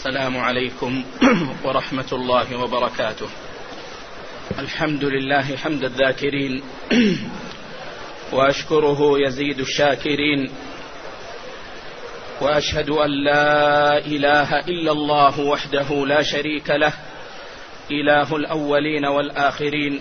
السلام عليكم ورحمة الله وبركاته. الحمد لله حمد الذاكرين وأشكره يزيد الشاكرين، وأشهد أن لا إله إلا الله وحده لا شريك له إله الأولين والآخرين،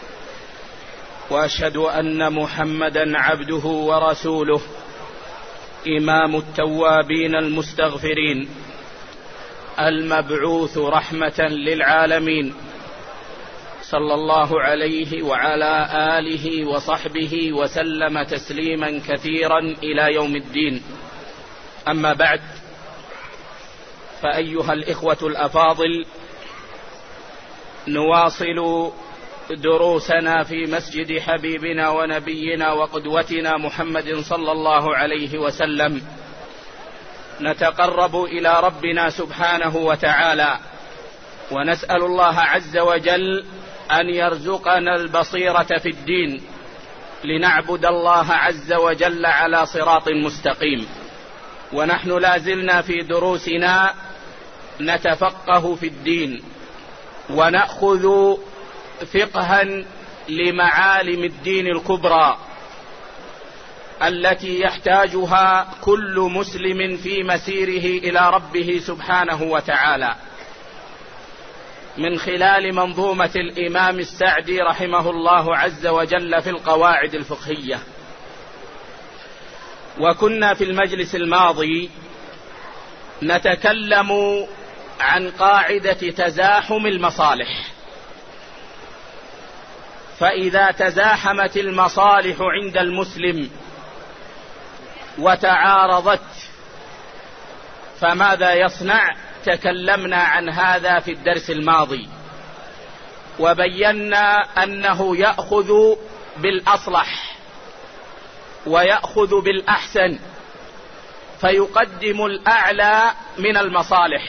وأشهد أن محمدا عبده ورسوله إمام التوابين المستغفرين المبعوث رحمة للعالمين، صلى الله عليه وعلى آله وصحبه وسلم تسليما كثيرا إلى يوم الدين. أما بعد، فأيها الإخوة الأفاضل، نواصل دروسنا في مسجد حبيبنا ونبينا وقدوتنا محمد صلى الله عليه وسلم، نتقرب إلى ربنا سبحانه وتعالى، ونسأل الله عز وجل أن يرزقنا البصيرة في الدين لنعبد الله عز وجل على صراط مستقيم. ونحن لازلنا في دروسنا نتفقه في الدين ونأخذ فقها لمعالم الدين الكبرى التي يحتاجها كل مسلم في مسيره إلى ربه سبحانه وتعالى، من خلال منظومة الإمام السعدي رحمه الله عز وجل في القواعد الفقهية. وكنا في المجلس الماضي نتكلم عن قاعدة تزاحم المصالح، فإذا تزاحمت المصالح عند المسلم وتعارضت فماذا يصنع؟ تكلمنا عن هذا في الدرس الماضي، وبينا أنه يأخذ بالأصلح ويأخذ بالأحسن، فيقدم الأعلى من المصالح،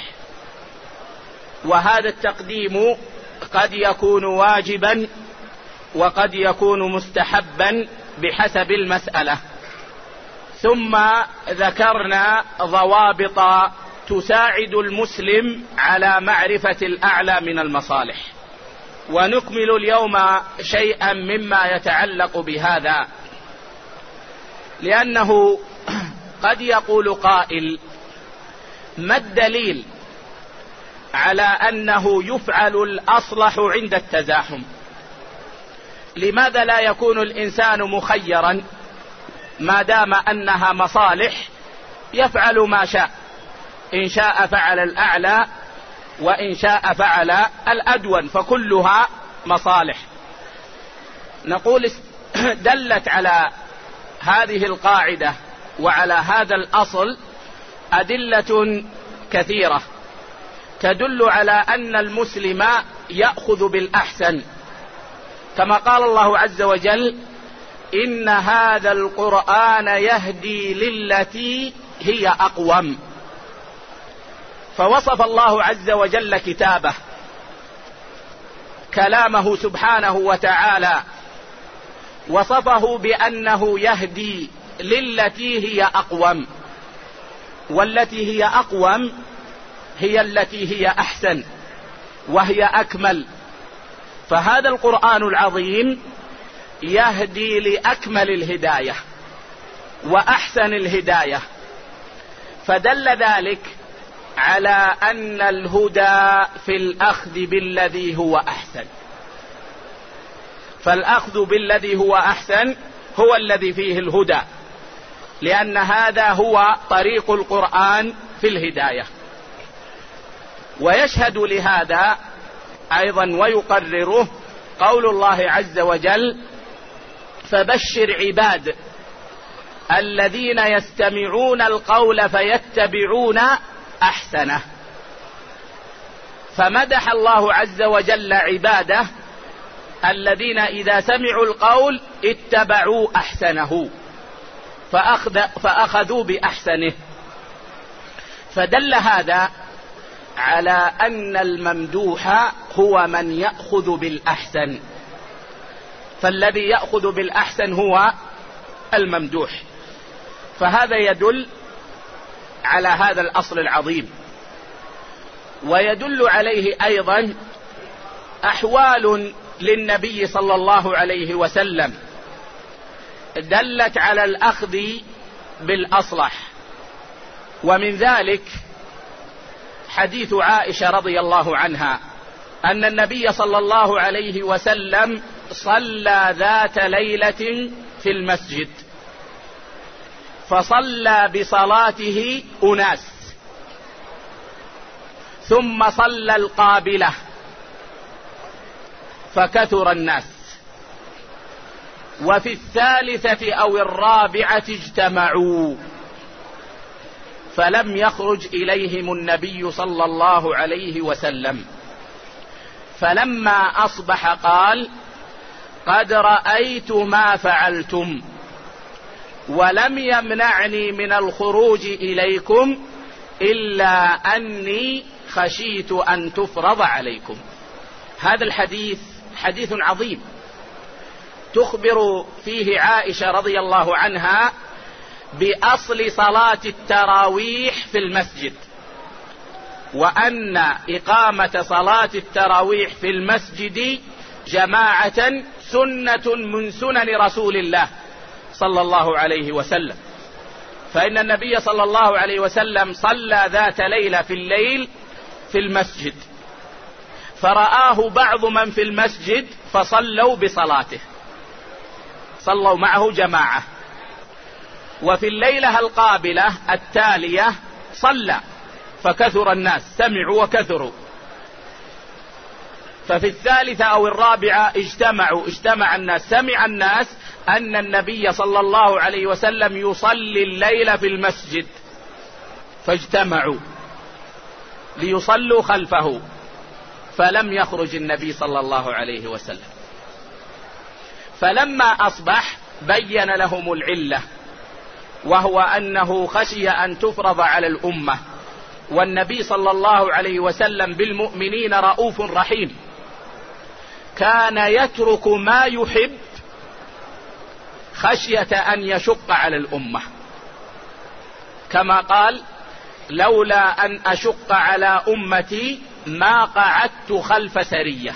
وهذا التقديم قد يكون واجبا وقد يكون مستحبا بحسب المسألة. ثم ذكرنا ضوابط تساعد المسلم على معرفة الأعلى من المصالح، ونكمل اليوم شيئا مما يتعلق بهذا، لأنه قد يقول قائل: ما الدليل على أنه يفعل الأصلح عند التزاحم؟ لماذا لا يكون الإنسان مخيرا ما دام أنها مصالح يفعل ما شاء؟ إن شاء فعل الأعلى وإن شاء فعل الأدون، فكلها مصالح. نقول دلت على هذه القاعدة وعلى هذا الأصل أدلة كثيرة تدل على أن المسلم يأخذ بالأحسن، كما قال الله عز وجل: إن هذا القرآن يهدي للتي هي أقوم. فوصف الله عز وجل كتابه، كلامه سبحانه وتعالى، وصفه بأنه يهدي للتي هي أقوم، والتي هي أقوم هي التي هي أحسن وهي أكمل. فهذا القرآن العظيم يهدي لأكمل الهداية وأحسن الهداية، فدل ذلك على أن الهدى في الأخذ بالذي هو أحسن، فالأخذ بالذي هو أحسن هو الذي فيه الهدى، لأن هذا هو طريق القرآن في الهداية. ويشهد لهذا أيضا ويقرره قول الله عز وجل: فبشر عباد الذين يستمعون القول فيتبعون أحسنه. فمدح الله عز وجل عباده الذين إذا سمعوا القول اتبعوا أحسنه فأخذوا بأحسنه، فدل هذا على أن الممدوح هو من يأخذ بالأحسن، فالذي يأخذ بالأحسن هو الممدوح. فهذا يدل على هذا الأصل العظيم. ويدل عليه أيضا أحوال للنبي صلى الله عليه وسلم دلت على الأخذ بالأصلح، ومن ذلك حديث عائشة رضي الله عنها أن النبي صلى الله عليه وسلم صلى ذات ليلة في المسجد، فصلى بصلاته أناس، ثم صلى القابلة فكثر الناس، وفي الثالثة أو الرابعة اجتمعوا، فلم يخرج إليهم النبي صلى الله عليه وسلم. فلما أصبح قال: قد رأيت ما فعلتم ولم يمنعني من الخروج إليكم إلا أني خشيت أن تفرض عليكم. هذا الحديث حديث عظيم تخبر فيه عائشة رضي الله عنها بأصل صلاة التراويح في المسجد، وأن إقامة صلاة التراويح في المسجد جماعة سنة من سنن رسول الله صلى الله عليه وسلم، فإن النبي صلى الله عليه وسلم صلى ذات ليلة في الليل في المسجد، فرآه بعض من في المسجد فصلوا بصلاته، صلوا معه جماعة. وفي الليلة القابلة التالية صلى فكثر الناس، سمعوا وكثروا. ففي الثالثة أو الرابعة اجتمع الناس، سمع الناس أن النبي صلى الله عليه وسلم يصلي الليل في المسجد، فاجتمعوا ليصلوا خلفه، فلم يخرج النبي صلى الله عليه وسلم. فلما أصبح بين لهم العلة، وهو أنه خشي أن تفرض على الأمة، والنبي صلى الله عليه وسلم بالمؤمنين رؤوف رحيم، كان يترك ما يحب خشية أن يشق على الأمة، كما قال: لولا أن أشق على أمتي ما قعدت خلف سرية،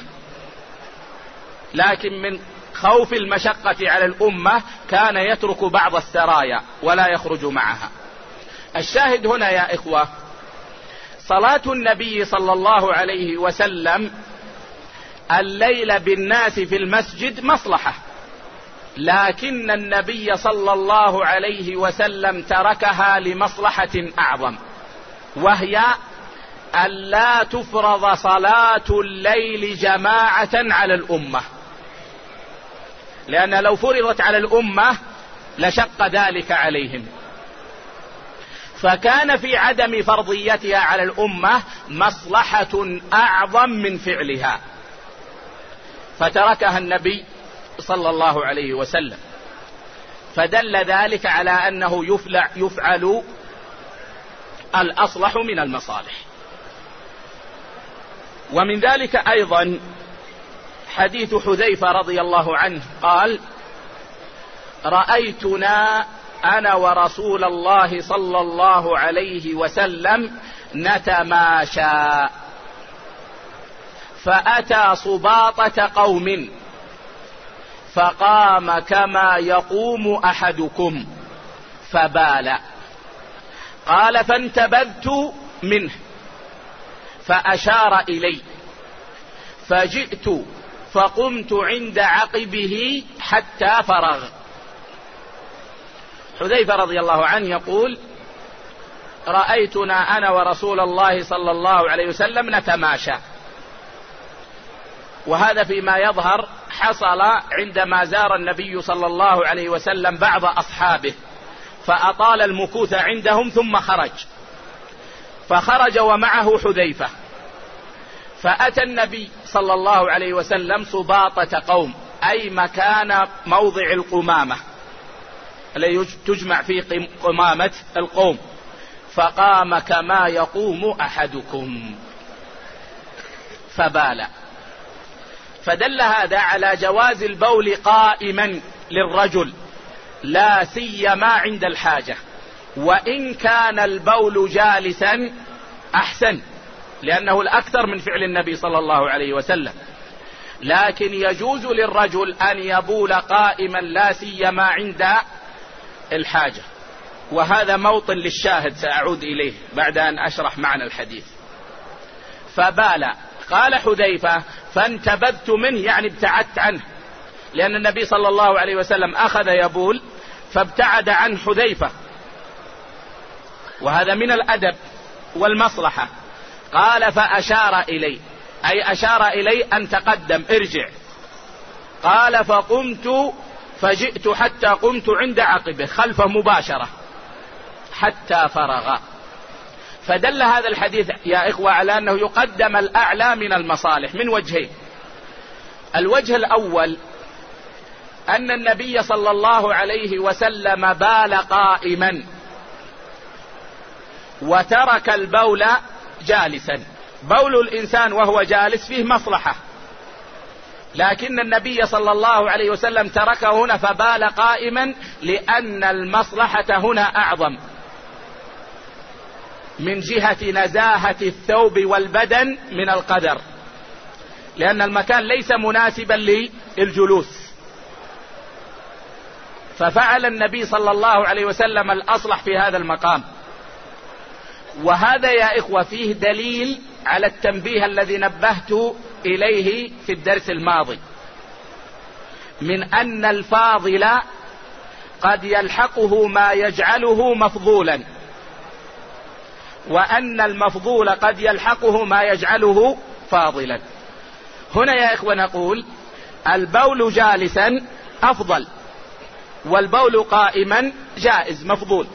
لكن من خوف المشقة على الأمة كان يترك بعض السرايا ولا يخرج معها. الشاهد هنا يا إخوة، صلاة النبي صلى الله عليه وسلم الليل بالناس في المسجد مصلحة، لكن النبي صلى الله عليه وسلم تركها لمصلحة أعظم، وهي ألا تفرض صلاة الليل جماعة على الأمة، لأن لو فرضت على الأمة لشق ذلك عليهم، فكان في عدم فرضيتها على الأمة مصلحة أعظم من فعلها، فتركها النبي صلى الله عليه وسلم، فدل ذلك على أنه يفعل الأصلح من المصالح. ومن ذلك أيضا حديث حذيفة رضي الله عنه قال: رأيتنا أنا ورسول الله صلى الله عليه وسلم نتماشى، فأتى صباطة قوم فقام كما يقوم أحدكم فبال، قال: فانتبذت منه فأشار إلي، فجئت فقمت عند عقبه حتى فرغ. حذيفة رضي الله عنه يقول: رأيتنا أنا ورسول الله صلى الله عليه وسلم نتماشى، وهذا فيما يظهر حصل عندما زار النبي صلى الله عليه وسلم بعض أصحابه فأطال المكوث عندهم ثم فخرج ومعه حذيفة، فأتى النبي صلى الله عليه وسلم صباطة قوم، أي مكان موضع القمامة الذي تجمع فيه قمامة القوم، فقام كما يقوم أحدكم فبال. فدل هذا على جواز البول قائما للرجل، لا سيما عند الحاجة، وإن كان البول جالسا أحسن، لأنه الأكثر من فعل النبي صلى الله عليه وسلم، لكن يجوز للرجل أن يبول قائما لا سيما عند الحاجة، وهذا موطن للشاهد سأعود إليه بعد أن أشرح معنى الحديث. فبال، قال حذيفة فانتبذت منه، يعني ابتعدت عنه، لأن النبي صلى الله عليه وسلم أخذ يبول فابتعد عن حذيفة، وهذا من الأدب والمصلحة. قال فأشار إلي، أي أشار إلي أن تقدم ارجع. قال فقمت فجئت حتى قمت عند عقبه خلفه مباشرة حتى فرغ. فدل هذا الحديث يا إخوة على أنه يقدم الأعلى من المصالح من وجهين. الوجه الأول أن النبي صلى الله عليه وسلم بال قائما وترك البول جالسا. بول الإنسان وهو جالس فيه مصلحة، لكن النبي صلى الله عليه وسلم تركه هنا فبال قائما، لأن المصلحة هنا أعظم من جهة نزاهة الثوب والبدن من القدر، لأن المكان ليس مناسبا للجلوس. ففعل النبي صلى الله عليه وسلم الأصلح في هذا المقام. وهذا يا إخوة فيه دليل على التنبيه الذي نبهت إليه في الدرس الماضي، من أن الفاضل قد يلحقه ما يجعله مفضولا، وأن المفضول قد يلحقه ما يجعله فاضلا. هنا يا إخوة نقول البول جالسا أفضل، والبول قائما جائز مفضول،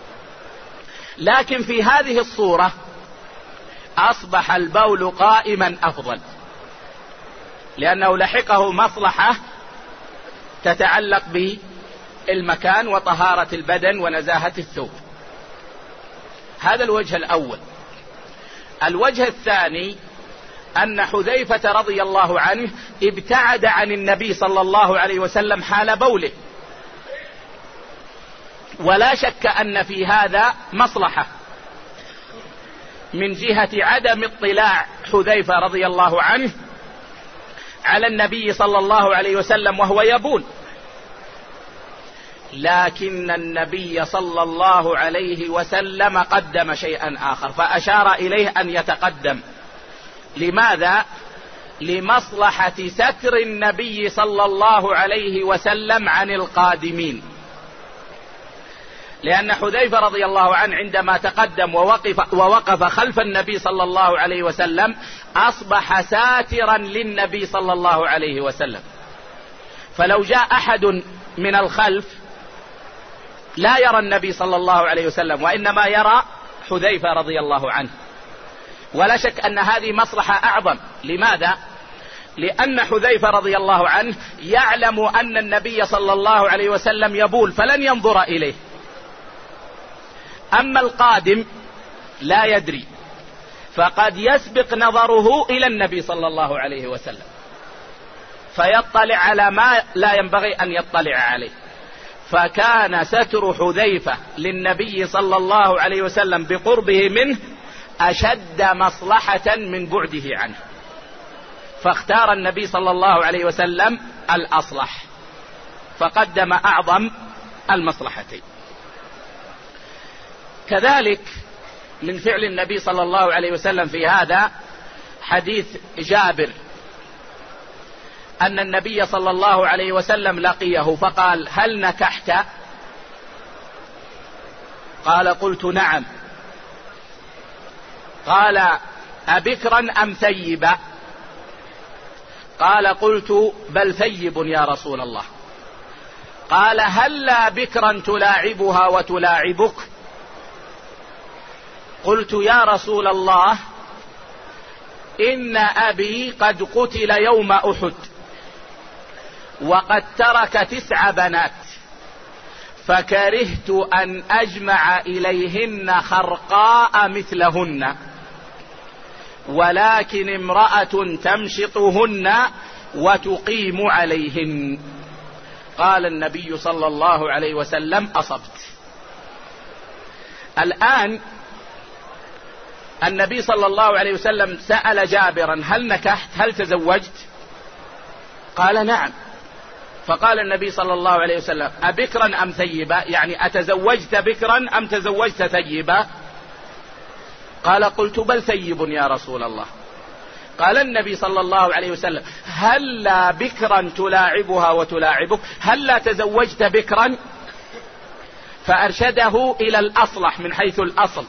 لكن في هذه الصورة أصبح البول قائما أفضل، لأنه لحقه مصلحة تتعلق بالمكان وطهارة البدن ونزاهة الثوب. هذا الوجه الأول. الوجه الثاني أن حذيفة رضي الله عنه ابتعد عن النبي صلى الله عليه وسلم حال بوله، ولا شك أن في هذا مصلحة من جهة عدم اطلاع حذيفة رضي الله عنه على النبي صلى الله عليه وسلم وهو يبول، لكن النبي صلى الله عليه وسلم قدم شيئا آخر فأشار إليه أن يتقدم. لماذا؟ لمصلحة ستر النبي صلى الله عليه وسلم عن القادمين، لأن حذيفة رضي الله عنه عندما تقدم ووقف خلف النبي صلى الله عليه وسلم أصبح ساترا للنبي صلى الله عليه وسلم، فلو جاء أحد من الخلف لا يرى النبي صلى الله عليه وسلم، وإنما يرى حذيفة رضي الله عنه. ولا شك أن هذه مصلحة أعظم. لماذا؟ لأن حذيفة رضي الله عنه يعلم أن النبي صلى الله عليه وسلم يبول فلن ينظر إليه، أما القادم لا يدري، فقد يسبق نظره إلى النبي صلى الله عليه وسلم فيطلع على ما لا ينبغي أن يطلع عليه. فكان ستر حذيفة للنبي صلى الله عليه وسلم بقربه منه أشد مصلحة من بعده عنه، فاختار النبي صلى الله عليه وسلم الأصلح فقدم أعظم المصلحتين. كذلك من فعل النبي صلى الله عليه وسلم في هذا حديث جابر أن النبي صلى الله عليه وسلم لقيه فقال هل نكحت؟ قال قلت نعم. قال أبكرا أم ثيبا؟ قال قلت بل ثيب يا رسول الله. قال هلا بكرا تلاعبها وتلاعبك؟ قلت يا رسول الله إن أبي قد قتل يوم أحد وقد ترك 9 بنات، فكرهت أن أجمع إليهن خرقاء مثلهن، ولكن امرأة تمشطهن وتقيم عليهن. قال النبي صلى الله عليه وسلم أصبت. الآن النبي صلى الله عليه وسلم سأل جابرا: هل نكحت؟ هل تزوجت؟ قال: نعم. فقال النبي صلى الله عليه وسلم: أبكرا أم ثيبا؟ يعني أتزوجت بكرا أم تزوجت ثيبا؟ قال: قلت: بل ثيب يا رسول الله. قال النبي صلى الله عليه وسلم: هل لا بكرا تلاعبها وتلاعبك؟ هل لا تزوجت بكرا؟ فأرشده إلى الأصلح من حيث الأصل،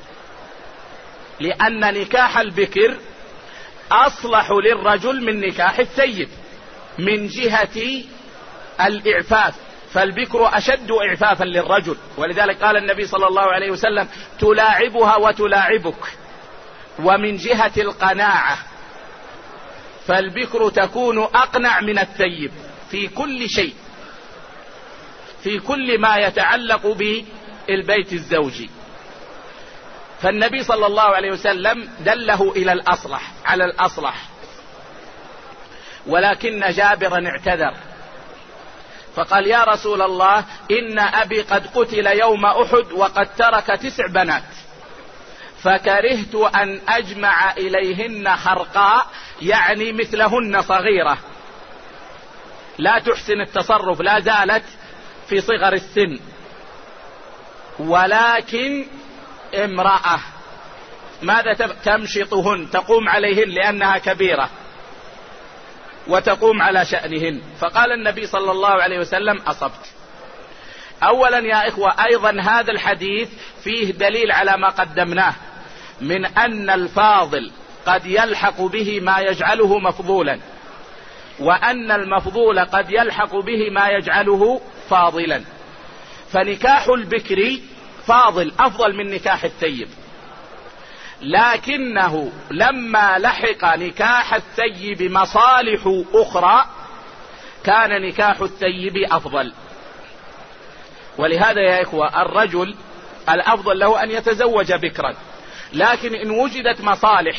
لأن نكاح البكر أصلح للرجل من نكاح الثيب من جهة الإعفاف، فالبكر أشد إعفافا للرجل، ولذلك قال النبي صلى الله عليه وسلم: تلاعبها وتلاعبك. ومن جهة القناعة فالبكر تكون أقنع من الثيب في كل شيء، في كل ما يتعلق بالبيت الزوجي. فالنبي صلى الله عليه وسلم دله إلى الأصلح، على الأصلح. ولكن جابرا اعتذر فقال: يا رسول الله، إن أبي قد قتل يوم أحد وقد ترك 9 بنات، فكرهت أن أجمع إليهن خرقاء، يعني مثلهن صغيرة لا تحسن التصرف، لا زالت في صغر السن، ولكن امرأة ماذا تمشطهن، تقوم عليهن لأنها كبيرة وتقوم على شأنهن. فقال النبي صلى الله عليه وسلم: أصبت. أولا يا إخوة، أيضا هذا الحديث فيه دليل على ما قدمناه من أن الفاضل قد يلحق به ما يجعله مفضولا، وأن المفضول قد يلحق به ما يجعله فاضلا. فنكاح البكر فاضل أفضل من نكاح الثيب، لكنه لما لحق نكاح الثيب مصالح أخرى كان نكاح الثيب أفضل. ولهذا يا إخوة الرجل الأفضل له أن يتزوج بكرا، لكن إن وجدت مصالح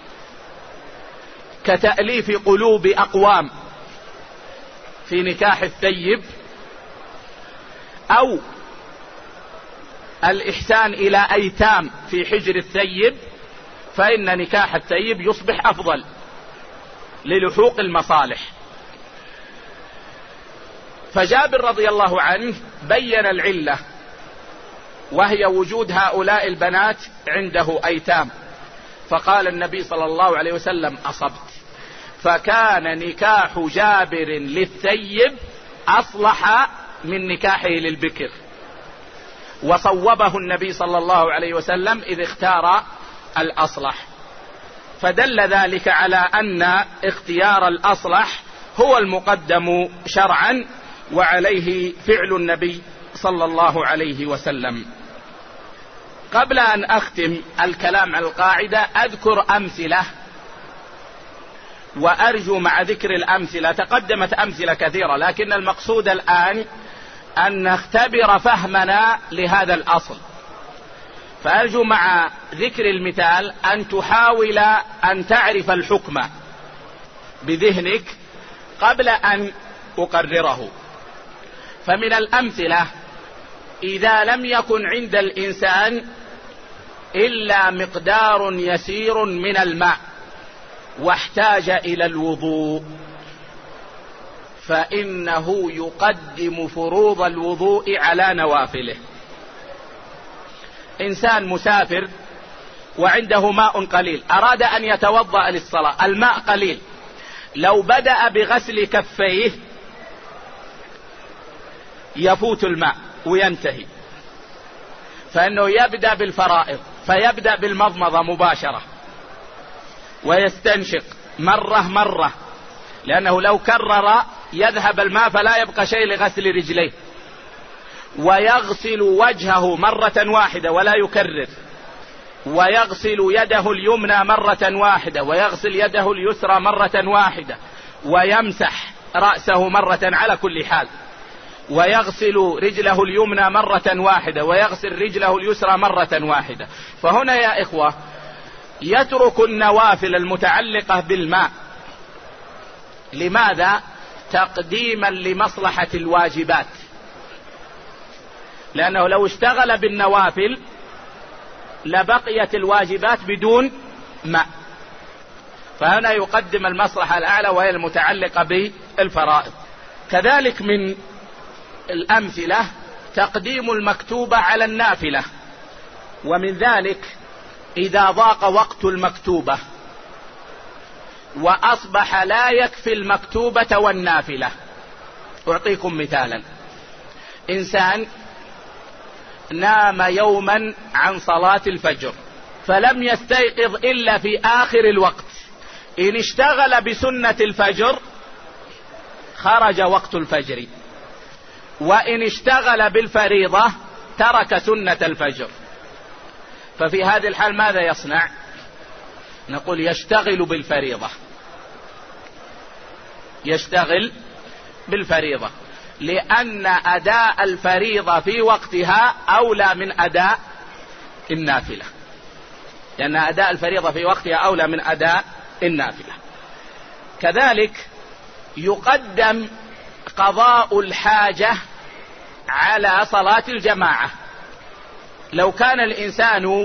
كتأليف قلوب أقوام في نكاح الثيب أو الإحسان إلى أيتام في حجر الثيب، فإن نكاح الثيب يصبح أفضل للحوق المصالح. فجابر رضي الله عنه بين العلة، وهي وجود هؤلاء البنات عنده أيتام، فقال النبي صلى الله عليه وسلم: أصبت. فكان نكاح جابر للثيب أصلح من نكاحه للبكر، وصوبه النبي صلى الله عليه وسلم إذ اختار الأصلح. فدل ذلك على أن اختيار الأصلح هو المقدم شرعا، وعليه فعل النبي صلى الله عليه وسلم. قبل أن أختم الكلام على القاعدة أذكر أمثلة، وأرجو مع ذكر الأمثلة، تقدمت أمثلة كثيرة، لكن المقصود الآن أن نختبر فهمنا لهذا الأصل. فأرجو مع ذكر المثال أن تحاول أن تعرف الحكم بذهنك قبل أن أقرره. فمن الأمثلة: إذا لم يكن عند الإنسان إلا مقدار يسير من الماء واحتاج إلى الوضوء، فإنه يقدم فروض الوضوء على نوافله. إنسان مسافر وعنده ماء قليل، أراد أن يتوضأ للصلاة، الماء قليل، لو بدأ بغسل كفيه يفوت الماء وينتهي، فإنه يبدأ بالفرائض، فيبدأ بالمضمضة مباشرة ويستنشق مرة، لأنه لو كرر يذهب الماء فلا يبقى شيء لغسل رجليه، ويغسل وجهه مرة واحدة ولا يكرر، ويغسل يده اليمنى مرة واحدة، ويغسل يده اليسرى مرة واحدة، ويمسح رأسه مرة على كل حال، ويغسل رجله اليمنى مرة واحدة، ويغسل رجله اليسرى مرة واحدة. فهنا يا إخوة يترك النوافل المتعلقة بالماء. لماذا؟ تقديما لمصلحة الواجبات، لأنه لو اشتغل بالنوافل لبقيت الواجبات بدون ماء، فهنا يقدم المصلحة الأعلى وهي المتعلقة بالفرائض. كذلك من الأمثلة تقديم المكتوبة على النافلة، ومن ذلك إذا ضاق وقت المكتوبة وأصبح لا يكفي المكتوبة والنافلة. أعطيكم مثالا: إنسان نام يوما عن صلاة الفجر فلم يستيقظ إلا في آخر الوقت، إن اشتغل بسنة الفجر خرج وقت الفجر، وإن اشتغل بالفريضة ترك سنة الفجر. ففي هذه الحال ماذا يصنع؟ نقول يشتغل بالفريضة، يشتغل بالفريضة، لأن أداء الفريضة في وقتها أولى من أداء النافلة، لأن أداء الفريضة في وقتها أولى من أداء النافلة. كذلك يقدم قضاء الحاجة على صلاة الجماعة. لو كان الإنسان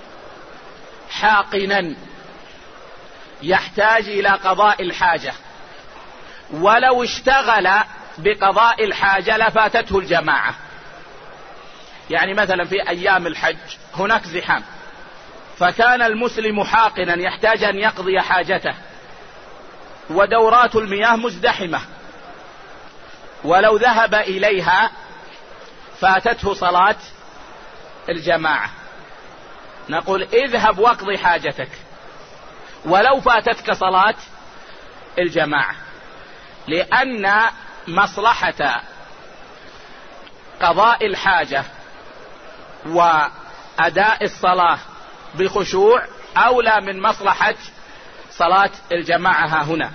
حاقنا يحتاج إلى قضاء الحاجة، ولو اشتغل بقضاء الحاجة لفاتته الجماعة. يعني مثلا في أيام الحج هناك زحام، فكان المسلم حاقنا يحتاج أن يقضي حاجته، ودورات المياه مزدحمة، ولو ذهب إليها فاتته صلاة الجماعة. نقول اذهب واقضي حاجتك ولو فاتتك صلاة الجماعة، لأن مصلحة قضاء الحاجة وأداء الصلاة بخشوع أولى من مصلحة صلاة الجماعة هنا،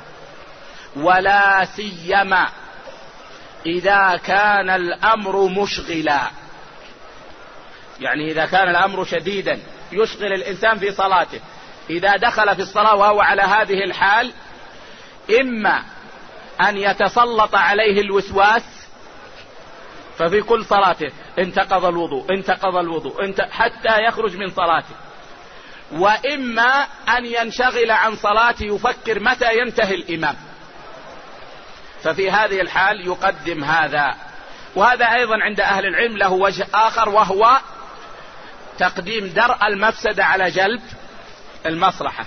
ولا سيما إذا كان الأمر مشغلا. يعني إذا كان الأمر شديدا يشغل الإنسان في صلاته، إذا دخل في الصلاة وهو على هذه الحال إما أن يتسلط عليه الوسواس، ففي كل صلاته انتقض الوضوء حتى يخرج من صلاته، وإما أن ينشغل عن صلاته يفكر متى ينتهي الإمام، ففي هذه الحال يقدم هذا. وهذا أيضا عند أهل العلم له وجه آخر، وهو تقديم درء المفسدة على جلب المصلحة،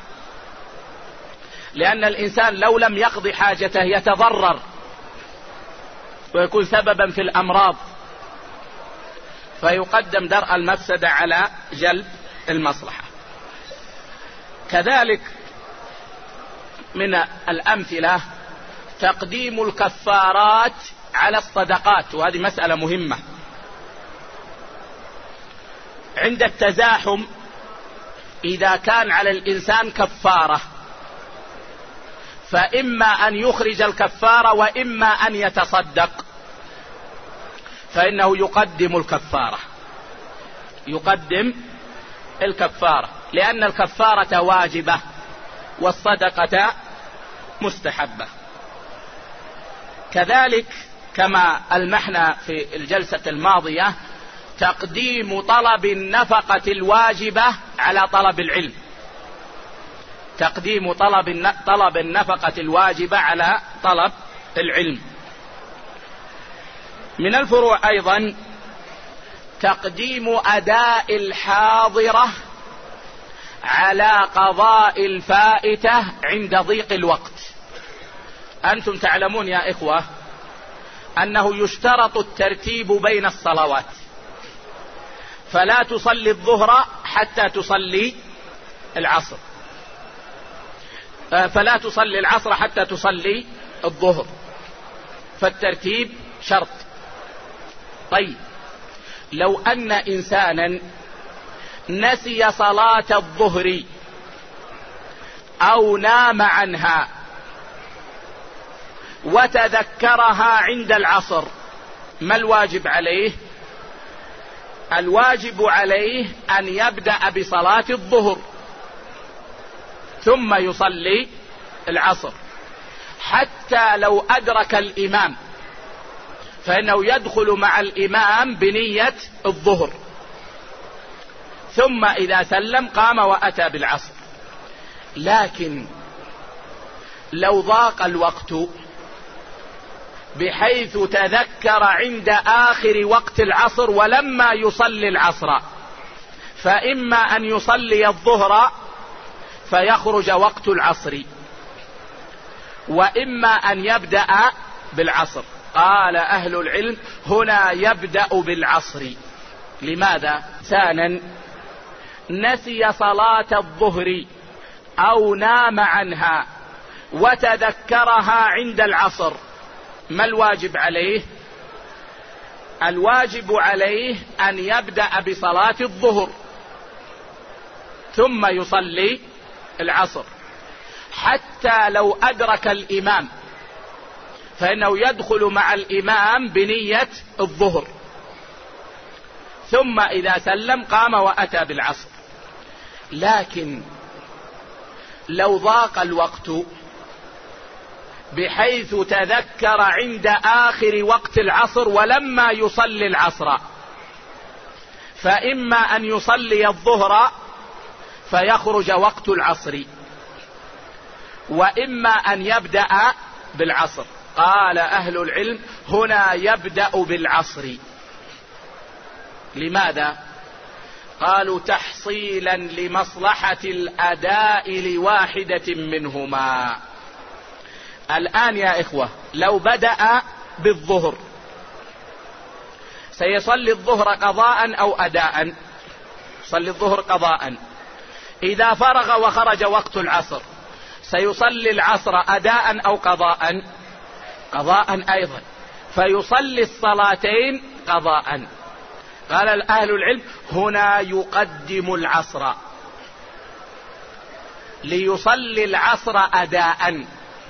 لأن الإنسان لو لم يقضي حاجته يتضرر ويكون سببا في الأمراض، فيقدم درء المفسدة على جلب المصلحة. كذلك من الأمثلة تقديم الكفارات على الصدقات، وهذه مسألة مهمة. عند التزاحم إذا كان على الإنسان كفارة فإما أن يخرج الكفارة وإما أن يتصدق، فإنه يقدم الكفارة، لأن الكفارة واجبة والصدقة مستحبة. كذلك كما ألمحنا في الجلسة الماضية تقديم طلب النفقة الواجبة على طلب العلم، تقديم طلب النفقة الواجبة على طلب العلم. من الفروع أيضا تقديم أداء الحاضرة على قضاء الفائتة عند ضيق الوقت. أنتم تعلمون يا إخوة أنه يشترط الترتيب بين الصلوات، فلا تصلي الظهر حتى تصلي العصر، فلا تصلي العصر حتى تصلي الظهر، فالترتيب شرط. طيب لو أن إنسانا نسي صلاة الظهر أو نام عنها وتذكرها عند العصر، ما الواجب عليه؟ الواجب عليه أن يبدأ بصلاة الظهر ثم يصلي العصر، حتى لو أدرك الإمام فإنه يدخل مع الإمام بنية الظهر، ثم إذا سلم قام وأتى بالعصر. لكن لو ضاق الوقت بحيث تذكر عند آخر وقت العصر ولما يصلي العصر، فإما أن يصلي الظهر فيخرج وقت العصر، وإما أن يبدأ بالعصر. قال أهل العلم هنا يبدأ بالعصر. لماذا؟ ثانيا نسي صلاة الظهر أو نام عنها وتذكرها عند العصر، ما الواجب عليه؟ الواجب عليه أن يبدأ بصلاة الظهر ثم يصلي العصر، حتى لو أدرك الإمام فإنه يدخل مع الإمام بنية الظهر، ثم إذا سلم قام وأتى بالعصر. لكن لو ضاق الوقت بحيث تذكر عند آخر وقت العصر ولما يصلي العصر، فإما أن يصلي الظهر فيخرج وقت العصر، وإما أن يبدأ بالعصر. قال أهل العلم هنا يبدأ بالعصر. لماذا؟ قالوا تحصيلا لمصلحة الأداء لواحدة منهما. الآن يا إخوة لو بدأ بالظهر سيصلي الظهر قضاء أو أداء؟ صلي الظهر قضاء. إذا فرغ وخرج وقت العصر سيصلي العصر أداء أو قضاء؟ قضاء أيضا، فيصلي الصلاتين قضاء. قال أهل العلم هنا يقدم العصر ليصلي العصر أداء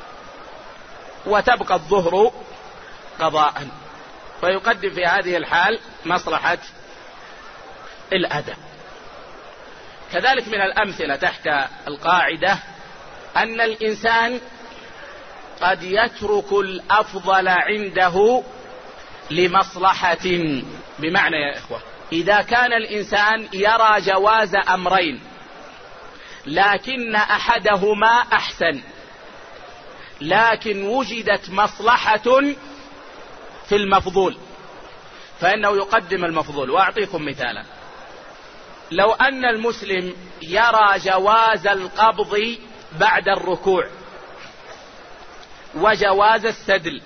وتبقى الظهر قضاء، فيقدم في هذه الحال مصلحة الأداء. كذلك من الأمثلة تحت القاعدة أن الإنسان قد يترك الأفضل عنده لمصلحة. بمعنى يا إخوة إذا كان الإنسان يرى جواز أمرين لكن أحدهما أحسن، لكن وجدت مصلحة في المفضول، فإنه يقدم المفضول. وأعطيكم مثالا: لو أن المسلم يرى جواز القبض بعد الركوع وجواز السدل،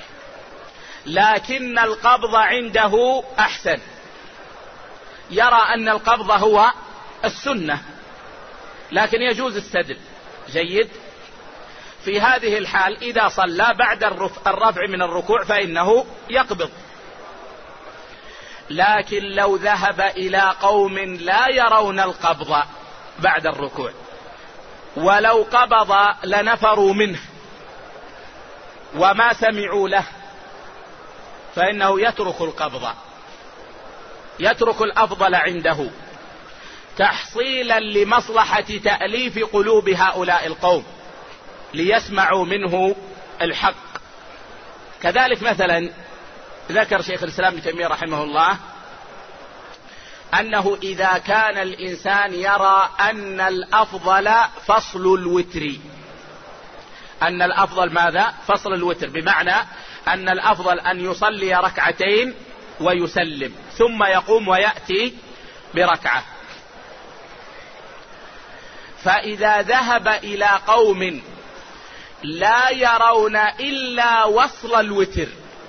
لكن القبض عنده أحسن، يرى أن القبض هو السنة لكن يجوز السدل، جيد. في هذه الحال إذا صلى بعد الرفع من الركوع فإنه يقبض. لكن لو ذهب إلى قوم لا يرون القبض بعد الركوع ولو قبض لنفروا منه وما سمعوا له، فإنه يترك القبض، يترك الأفضل عنده تحصيلا لمصلحة تأليف قلوب هؤلاء القوم ليسمعوا منه الحق. كذلك مثلا ذكر شيخ الإسلام ابن تيمية رحمه الله أنه إذا كان الإنسان يرى أن الأفضل فصل الوتر، أن الأفضل ماذا؟ فصل الوتر، بمعنى أن الأفضل أن يصلي ركعتين ويسلم ثم يقوم ويأتي بركعة. فإذا ذهب إلى قوم لا يرون إلا وصل الوتر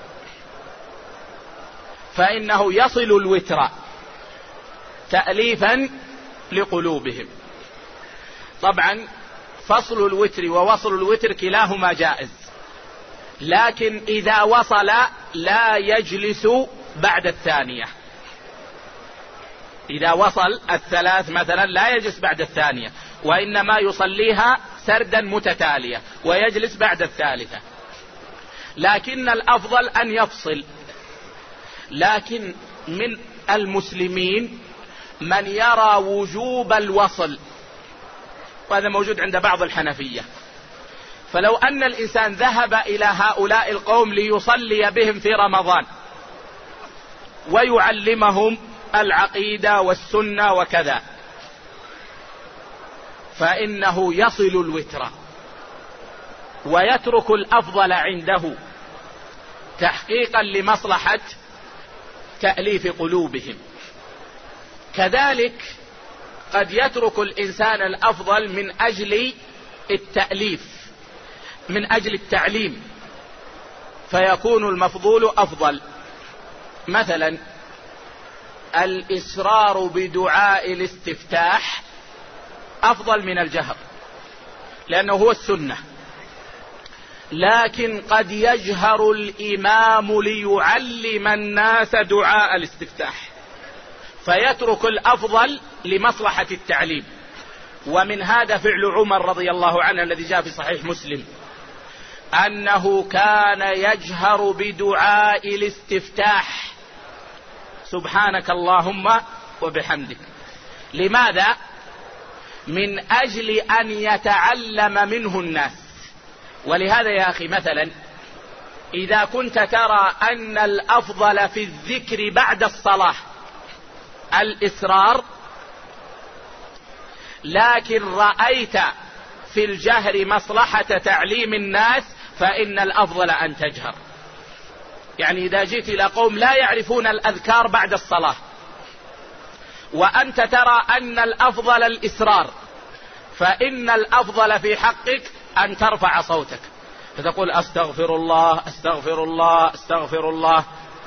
فإنه يصل الوتر تأليفا لقلوبهم. طبعا فصل الوتر ووصل الوتر كلاهما جائز، لكن إذا وصل لا يجلس بعد الثانية. إذا وصل الثلاث مثلا لا يجلس بعد الثانية، وإنما يصليها سردا متتالية ويجلس بعد الثالثة، لكن الأفضل أن يفصل. لكن من المسلمين من يرى وجوب الوصل، وهذا موجود عند بعض الحنفية. فلو أن الإنسان ذهب إلى هؤلاء القوم ليصلي بهم في رمضان ويعلمهم العقيدة والسنة وكذا، فإنه يصل الوتر ويترك الأفضل عنده تحقيقا لمصلحة تأليف قلوبهم. كذلك قد يترك الإنسان الأفضل من أجل التأليف، من أجل التعليم، فيكون المفضول أفضل. مثلا الإسرار بدعاء الاستفتاح أفضل من الجهر لأنه هو السنة، لكن قد يجهر الإمام ليعلم الناس دعاء الاستفتاح فيترك الأفضل لمصلحة التعليم. ومن هذا فعل عمر رضي الله عنه الذي جاء في صحيح مسلم أنه كان يجهر بدعاء الاستفتاح سبحانك اللهم وبحمدك. لماذا؟ من أجل أن يتعلم منه الناس. ولهذا يا أخي مثلا إذا كنت ترى أن الأفضل في الذكر بعد الصلاة الإسرار، لكن رأيت في الجهر مصلحة تعليم الناس، فإن الأفضل أن تجهر. يعني إذا جئت إلى قوم لا يعرفون الأذكار بعد الصلاة وأنت ترى أن الأفضل الإسرار، فإن الأفضل في حقك أن ترفع صوتك فتقول أستغفر الله أستغفر الله أستغفر الله،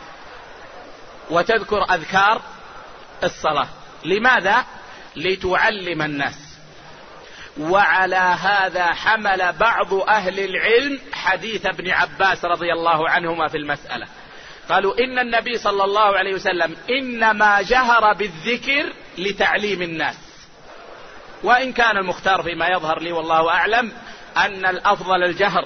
وتذكر أذكار الصلاة. لماذا؟ لتعلم الناس. وعلى هذا حمل بعض أهل العلم حديث ابن عباس رضي الله عنهما في المسألة، قالوا إن النبي صلى الله عليه وسلم إنما جهر بالذكر لتعليم الناس، وإن كان المختار فيما يظهر لي والله أعلم أن الأفضل الجهر،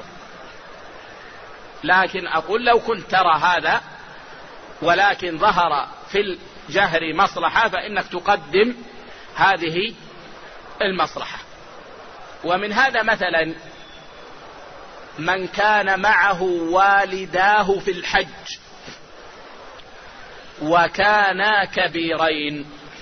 لكن أقول لو كنت ترى هذا ولكن ظهر في الجهر مصلحة فإنك تقدم هذه المصلحة. ومن هذا مثلا من كان معه والداه في الحج وكانا كبيرين،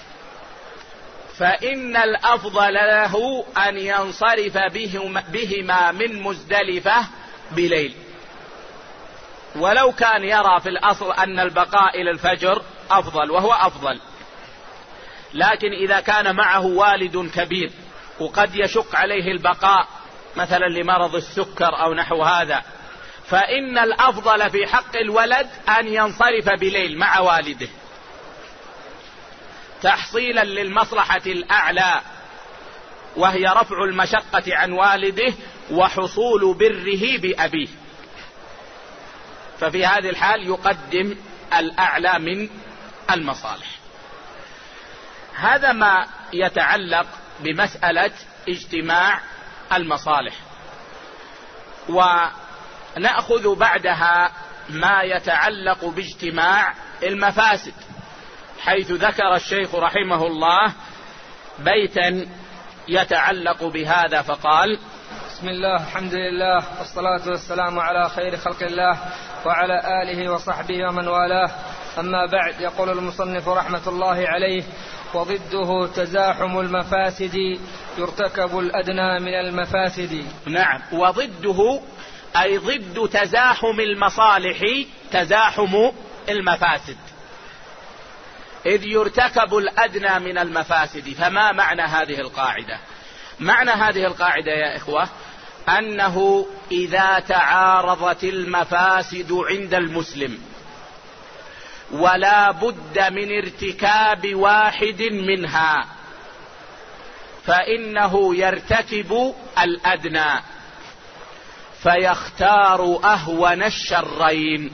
فإن الأفضل له أن ينصرف بهما من مزدلفة بليل، ولو كان يرى في الأصل أن البقاء إلى الفجر أفضل وهو أفضل، لكن إذا كان معه والد كبير وقد يشق عليه البقاء مثلا لمرض السكر أو نحو هذا، فإن الأفضل في حق الولد أن ينصرف بليل مع والده تحصيلا للمصلحة الأعلى وهي رفع المشقة عن والده وحصول بره بأبيه، ففي هذه الحال يقدم الأعلى من المصالح. هذا ما يتعلق بمسألة اجتماع المصالح. ونأخذ بعدها ما يتعلق باجتماع المفاسد، حيث ذكر الشيخ رحمه الله بيتا يتعلق بهذا فقال: بسم الله الحمد لله والصلاة والسلام على خير خلق الله وعلى آله وصحبه ومن والاه، أما بعد. يقول المصنف رحمة الله عليه: وضده تزاحم المفاسد يرتكب الأدنى من المفاسد. نعم، وضده أي ضد تزاحم المصالح تزاحم المفاسد، إذ يرتكب الأدنى من المفاسد. فما معنى هذه القاعدة؟ معنى هذه القاعدة يا إخوة أنه إذا تعارضت المفاسد عند المسلم ولا بد من ارتكاب واحد منها فإنه يرتكب الأدنى فيختار أهون الشرين،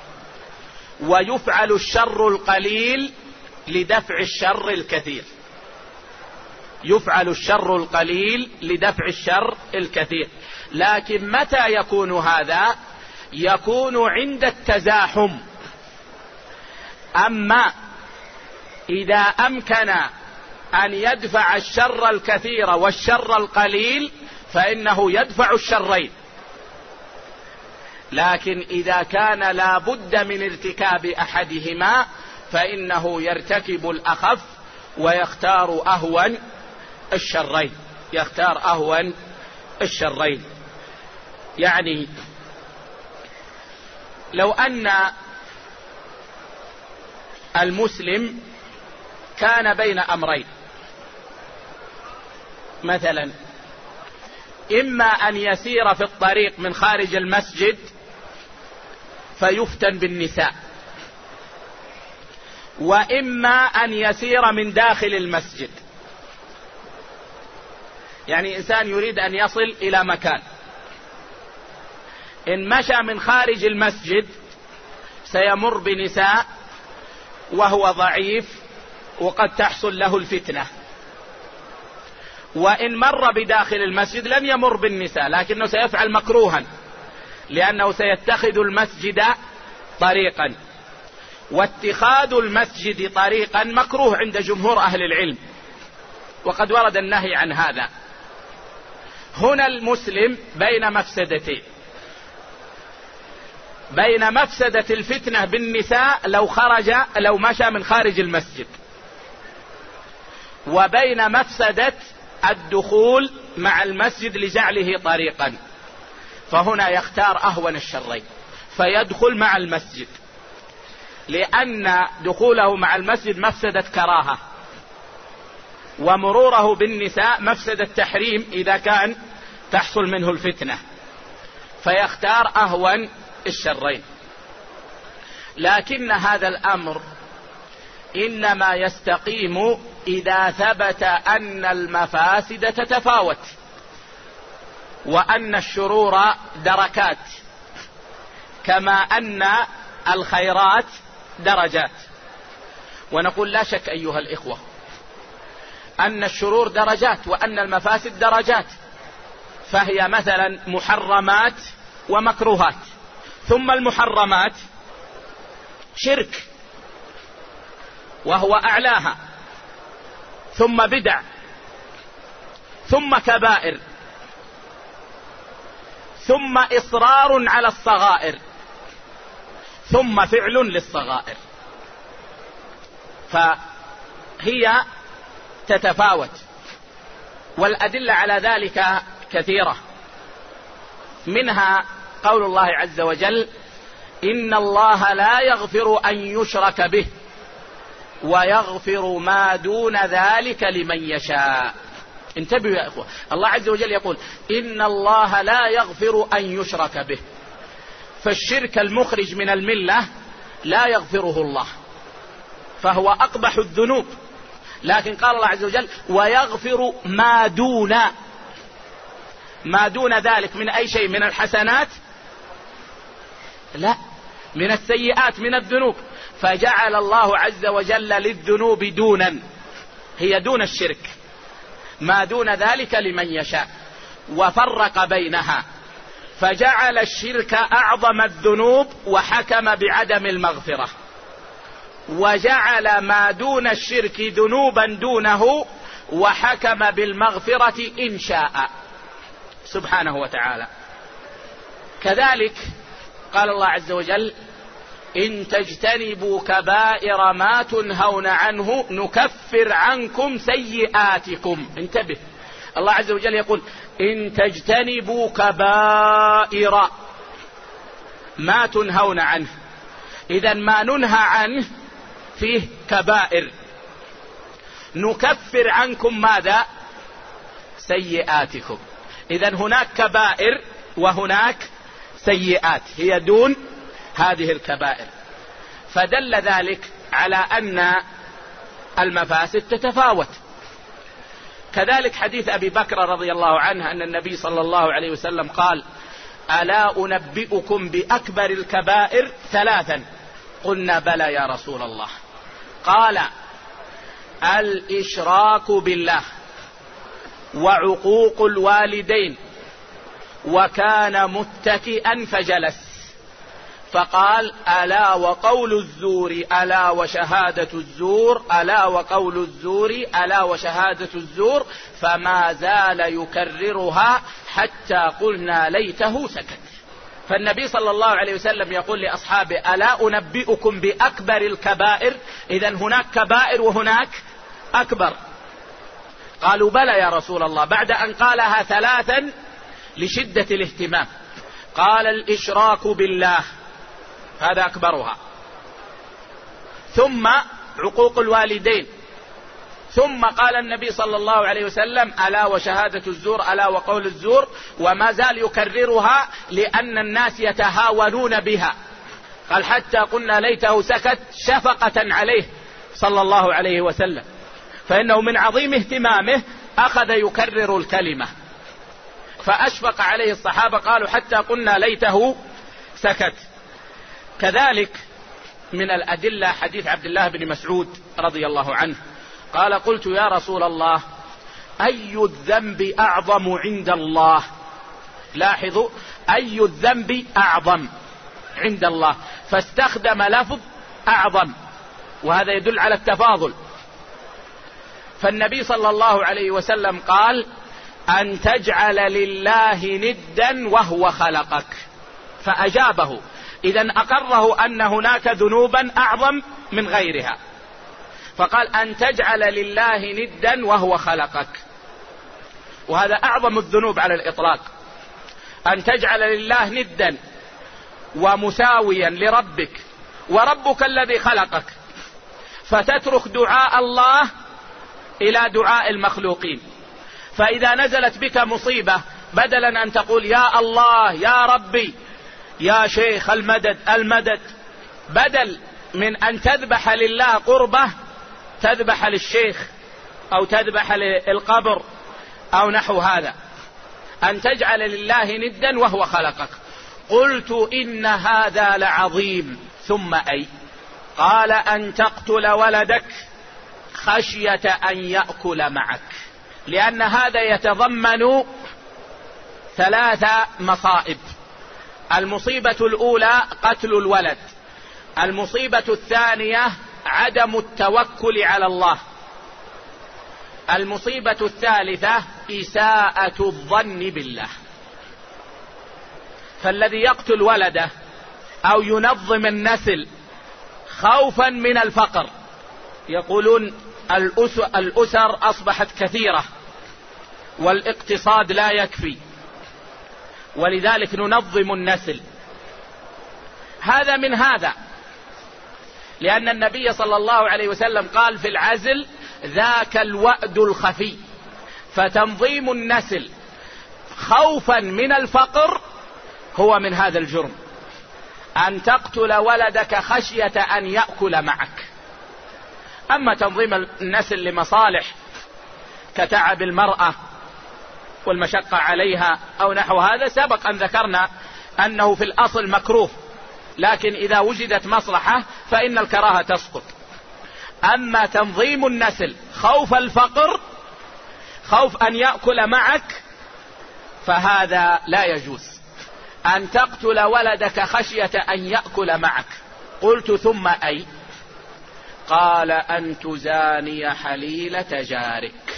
ويفعل الشر القليل لدفع الشر الكثير. يفعل الشر القليل لدفع الشر الكثير. لكن متى يكون هذا؟ يكون عند التزاحم. أما إذا أمكن أن يدفع الشر الكثير والشر القليل فإنه يدفع الشرين. لكن إذا كان لا بد من ارتكاب أحدهما فإنه يرتكب الأخف ويختار أهون الشرين. يختار أهون الشرين. يعني لو أن المسلم كان بين أمرين، مثلا إما أن يسير في الطريق من خارج المسجد فيفتن بالنساء، وإما أن يسير من داخل المسجد. يعني إنسان يريد أن يصل إلى مكان، إن مشى من خارج المسجد سيمر بنساء وهو ضعيف وقد تحصل له الفتنة، وإن مر بداخل المسجد لن يمر بالنساء لكنه سيفعل مكروها لأنه سيتخذ المسجد طريقا، واتخاذ المسجد طريقا مكروه عند جمهور أهل العلم، وقد ورد النهي عن هذا. هنا المسلم بين مفسدتين، بين مفسدة الفتنة بالنساء لو مشى من خارج المسجد، وبين مفسدة الدخول مع المسجد لجعله طريقا. فهنا يختار أهون الشرين فيدخل مع المسجد، لأن دخوله مع المسجد مفسدة كراهة، ومروره بالنساء مفسدة تحريم إذا كان تحصل منه الفتنة، فيختار أهون الشرين. لكن هذا الأمر إنما يستقيم إذا ثبت أن المفاسد تتفاوت، وأن الشرور دركات، كما أن الخيرات درجات. ونقول لا شك أيها الإخوة أن الشرور درجات وأن المفاسد درجات، فهي مثلا محرمات ومكروهات، ثم المحرمات شرك وهو أعلاها، ثم بدع، ثم كبائر، ثم إصرار على الصغائر، ثم فعل للصغائر. فهي تتفاوت، والأدلة على ذلك كثيرة، منها قول الله عز وجل: إن الله لا يغفر أن يشرك به ويغفر ما دون ذلك لمن يشاء. انتبهوا يا إخوة، الله عز وجل يقول إن الله لا يغفر أن يشرك به، فالشرك المخرج من الملة لا يغفره الله، فهو أقبح الذنوب. لكن قال الله عز وجل ويغفر ما دون ذلك من أي شيء؟ من الحسنات؟ لا، من السيئات، من الذنوب. فجعل الله عز وجل للذنوب دونا، هي دون الشرك، ما دون ذلك لمن يشاء، وفرق بينها، فجعل الشرك أعظم الذنوب وحكم بعدم المغفرة، وجعل ما دون الشرك ذنوبا دونه وحكم بالمغفرة إن شاء سبحانه وتعالى. كذلك قال الله عز وجل إن تجتنبوا كبائر ما تنهون عنه نكفر عنكم سيئاتكم. انتبه، الله عز وجل يقول إن تجتنبوا كبائر ما تنهون عنه، إذن ما ننهى عنه فيه كبائر، نكفر عنكم ماذا؟ سيئاتكم. إذن هناك كبائر وهناك سيئات هي دون هذه الكبائر، فدل ذلك على أن المفاسد تتفاوت. كذلك حديث أبي بكر رضي الله عنه أن النبي صلى الله عليه وسلم قال ألا أنبئكم بأكبر الكبائر ثلاثا؟ قلنا بلى يا رسول الله. قال الإشراك بالله وعقوق الوالدين، وكان متكئا فجلس فقال ألا وقول الزور ألا وشهادة الزور ألا وقول الزور ألا وشهادة الزور، فما زال يكررها حتى قلنا ليته سكت. فالنبي صلى الله عليه وسلم يقول لأصحابه: ألا أنبئكم بأكبر الكبائر؟ إذن هناك كبائر وهناك أكبر. قالوا: بلى يا رسول الله، بعد أن قالها ثلاثا لشدة الاهتمام. قال: الإشراك بالله، هذا أكبرها، ثم عقوق الوالدين، ثم قال النبي صلى الله عليه وسلم: ألا وشهادة الزور، ألا وقول الزور، وما زال يكررها لأن الناس يتهاونون بها. قال: حتى قلنا ليته سكت شفقة عليه صلى الله عليه وسلم، فإنه من عظيم اهتمامه أخذ يكرر الكلمة، فأشفق عليه الصحابة، قالوا: حتى قلنا ليته سكت. كذلك من الأدلة حديث عبد الله بن مسعود رضي الله عنه قال: قلت يا رسول الله: أي الذنب أعظم عند الله؟ لاحظوا، أي الذنب أعظم عند الله، فاستخدم لفظ أعظم، وهذا يدل على التفاضل. فالنبي صلى الله عليه وسلم قال: أن تجعل لله ندا وهو خلقك. فأجابه، إذن أقره أن هناك ذنوبا أعظم من غيرها، فقال: أن تجعل لله ندا وهو خلقك، وهذا أعظم الذنوب على الإطلاق، أن تجعل لله ندا ومساويا لربك، وربك الذي خلقك، فتترك دعاء الله إلى دعاء المخلوقين. فإذا نزلت بك مصيبة، بدلا أن تقول يا الله يا ربي يا شيخ المدد المدد، بدل من أن تذبح لله قربة تذبح للشيخ أو تذبح للقبر أو نحو هذا. أن تجعل لله ندا وهو خلقك. قلت: إن هذا لعظيم. ثم أي؟ قال: أن تقتل ولدك خشية أن يأكل معك، لأن هذا يتضمن ثلاث مصائب. المصيبة الأولى قتل الولد، المصيبة الثانية عدم التوكل على الله، المصيبة الثالثة إساءة الظن بالله. فالذي يقتل ولده أو ينظم النسل خوفا من الفقر، يقولون الأسر أصبحت كثيرة والاقتصاد لا يكفي، ولذلك ننظم النسل، هذا من هذا، لأن النبي صلى الله عليه وسلم قال في العزل: ذاك الوأد الخفي. فتنظيم النسل خوفا من الفقر هو من هذا الجرم، أن تقتل ولدك خشية أن يأكل معك. أما تنظيم النسل لمصالح كتعب المرأة والمشقة عليها أو نحو هذا، سبق أن ذكرنا أنه في الأصل مكروه، لكن إذا وجدت مصلحة فإن الكراهة تسقط. أما تنظيم النسل خوف الفقر، خوف أن يأكل معك، فهذا لا يجوز. أن تقتل ولدك خشية أن يأكل معك. قلت: ثم أي؟ قال: أن تزاني حليلة جارك،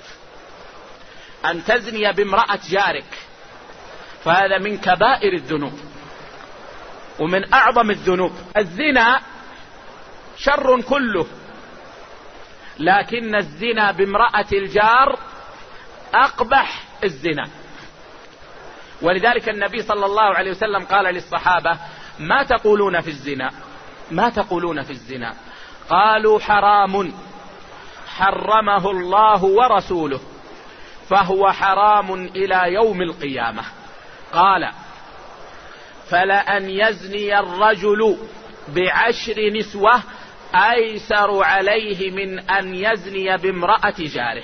أن تزني بامرأة جارك، فهذا من كبائر الذنوب ومن أعظم الذنوب. الزنا شر كله، لكن الزنا بامرأة الجار أقبح الزنا. ولذلك النبي صلى الله عليه وسلم قال للصحابة: ما تقولون في الزنا؟ ما تقولون في الزنا؟ قالوا: حرام حرمه الله ورسوله، فهو حرام إلى يوم القيامة. قال: فلأن يزني الرجل ب10 نسوة أيسر عليه من أن يزني بامرأة جاره.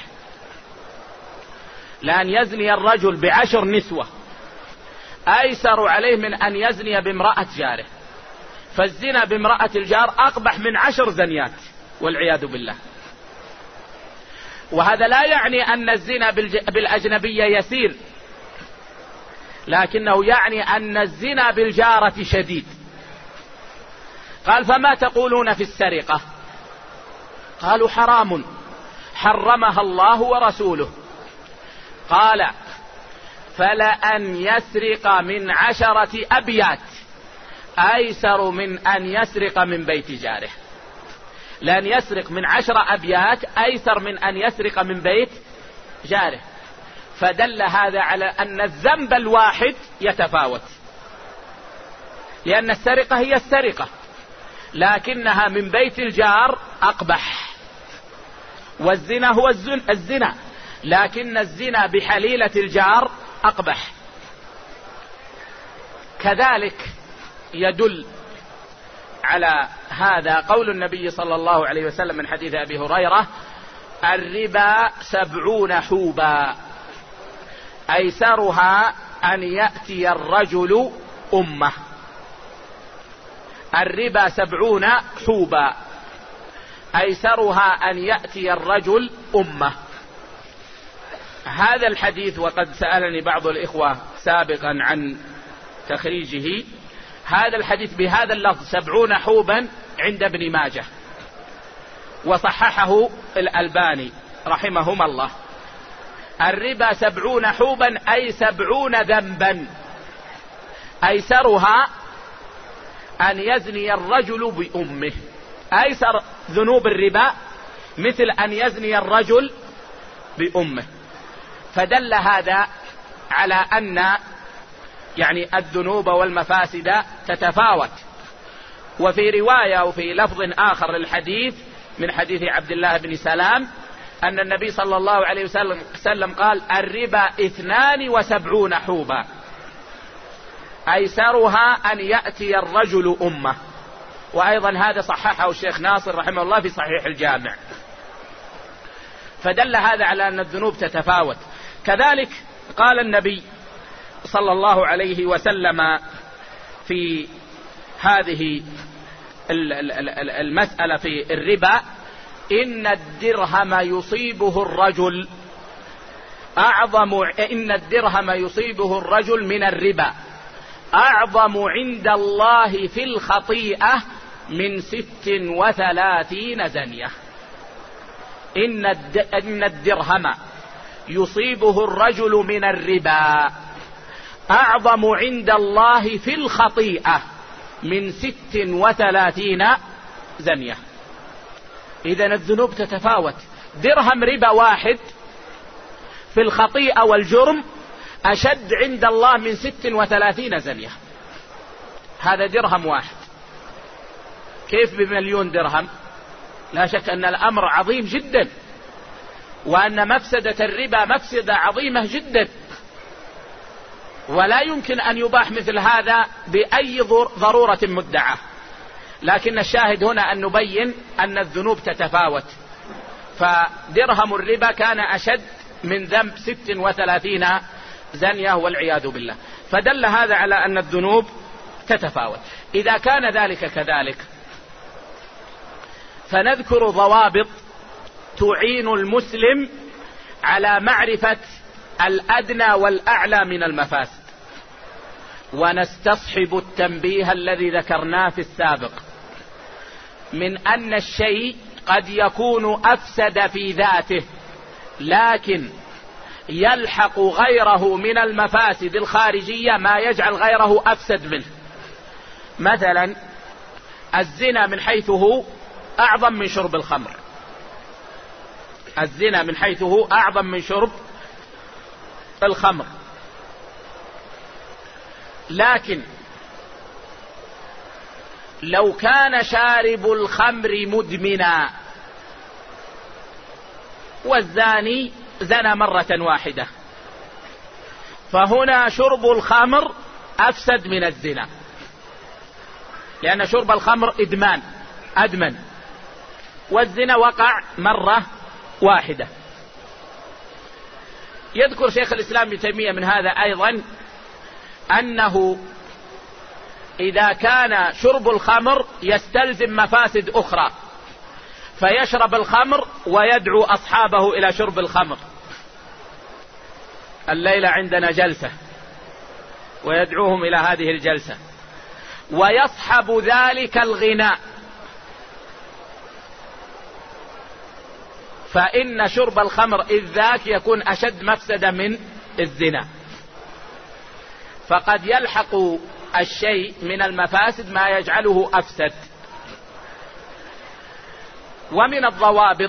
لأن يزني الرجل ب10 نسوة أيسر عليه من أن يزني بامرأة جاره. فالزنا بامرأة الجار أقبح من 10 زنيات والعياذ بالله. وهذا لا يعني أن الزنا بالأجنبية يسير، لكنه يعني أن الزنا بالجارة شديد. قال: فما تقولون في السرقة؟ قالوا: حرام حرمها الله ورسوله. قال: فلأن يسرق من 10 أبيات أيسر من أن يسرق من بيت جاره. لأن يسرق من 10 أبيات أيسر من أن يسرق من بيت جاره. فدل هذا على أن الذنب الواحد يتفاوت، لأن السرقة هي السرقة لكنها من بيت الجار أقبح، والزنا هو الزنا لكن الزنا بحليلة الجار أقبح. كذلك يدل على هذا قول النبي صلى الله عليه وسلم من حديث أبي هريرة: الربا 70 حوبا أيسرها أن يأتي الرجل أمه. الربا 70 حوبا أيسرها أن يأتي الرجل أمه. هذا الحديث، وقد سألني بعض الإخوة سابقا عن تخريجه، هذا الحديث بهذا اللفظ 70 حوبا عند ابن ماجه، وصححه الألباني رحمهما الله. الربا 70 حوبا أي 70 ذنبا أيسرها أن يزني الرجل بأمه. أيسر ذنوب الربا مثل أن يزني الرجل بأمه. فدل هذا على أن يعني الذنوب والمفاسد تتفاوت. وفي رواية وفي لفظ آخر للحديث من حديث عبد الله بن سلام أن النبي صلى الله عليه وسلم قال: الربا 72 حوبا أيسرها أن يأتي الرجل أمه. وأيضا هذا صححه الشيخ ناصر رحمه الله في صحيح الجامع. فدل هذا على أن الذنوب تتفاوت. كذلك قال النبي صلى الله عليه وسلم في هذه المسألة في الربا: إن الدرهم يصيبه الرجل من الربا أعظم عند الله في الخطيئة من 36 زنية. إن الدرهم يصيبه الرجل من الربا أعظم عند الله في الخطيئة من 36 زنية. إذن الذنوب تتفاوت. درهم ربا واحد في الخطيئة والجرم أشد عند الله من 36 زنية. هذا درهم واحد، كيف ب1,000,000 درهم؟ لا شك أن الأمر عظيم جدا، وأن مفسدة الربا مفسدة عظيمة جدا، ولا يمكن أن يباح مثل هذا بأي ضرورة مدعاة. لكن الشاهد هنا أن نبين أن الذنوب تتفاوت. فدرهم الربا كان أشد من ذنب 36 زنية والعياذ بالله. فدل هذا على أن الذنوب تتفاوت. إذا كان ذلك كذلك فنذكر ضوابط تعين المسلم على معرفة الأدنى والأعلى من المفاسد، ونستصحب التنبيه الذي ذكرناه في السابق من أن الشيء قد يكون أفسد في ذاته لكن يلحق غيره من المفاسد الخارجية ما يجعل غيره أفسد منه. مثلا الزنا من حيث هو أعظم من شرب الخمر، الزنا من حيث هو أعظم من شرب الخمر، لكن لو كان شارب الخمر مدمنا والزاني زنى مرة واحدة، فهنا شرب الخمر أفسد من الزنا، لأن شرب الخمر أدمن، والزنا وقع مرة واحدة. يذكر شيخ الإسلام ابن تيمية من هذا أيضا أنه إذا كان شرب الخمر يستلزم مفاسد أخرى فيشرب الخمر ويدعو أصحابه إلى شرب الخمر، الليلة عندنا جلسة، ويدعوهم إلى هذه الجلسة، ويصحب ذلك الغناء، فإن شرب الخمر إذ ذاك يكون أشد مفسدة من الزنا. فقد يلحق الشيء من المفاسد ما يجعله أفسد. ومن الضوابط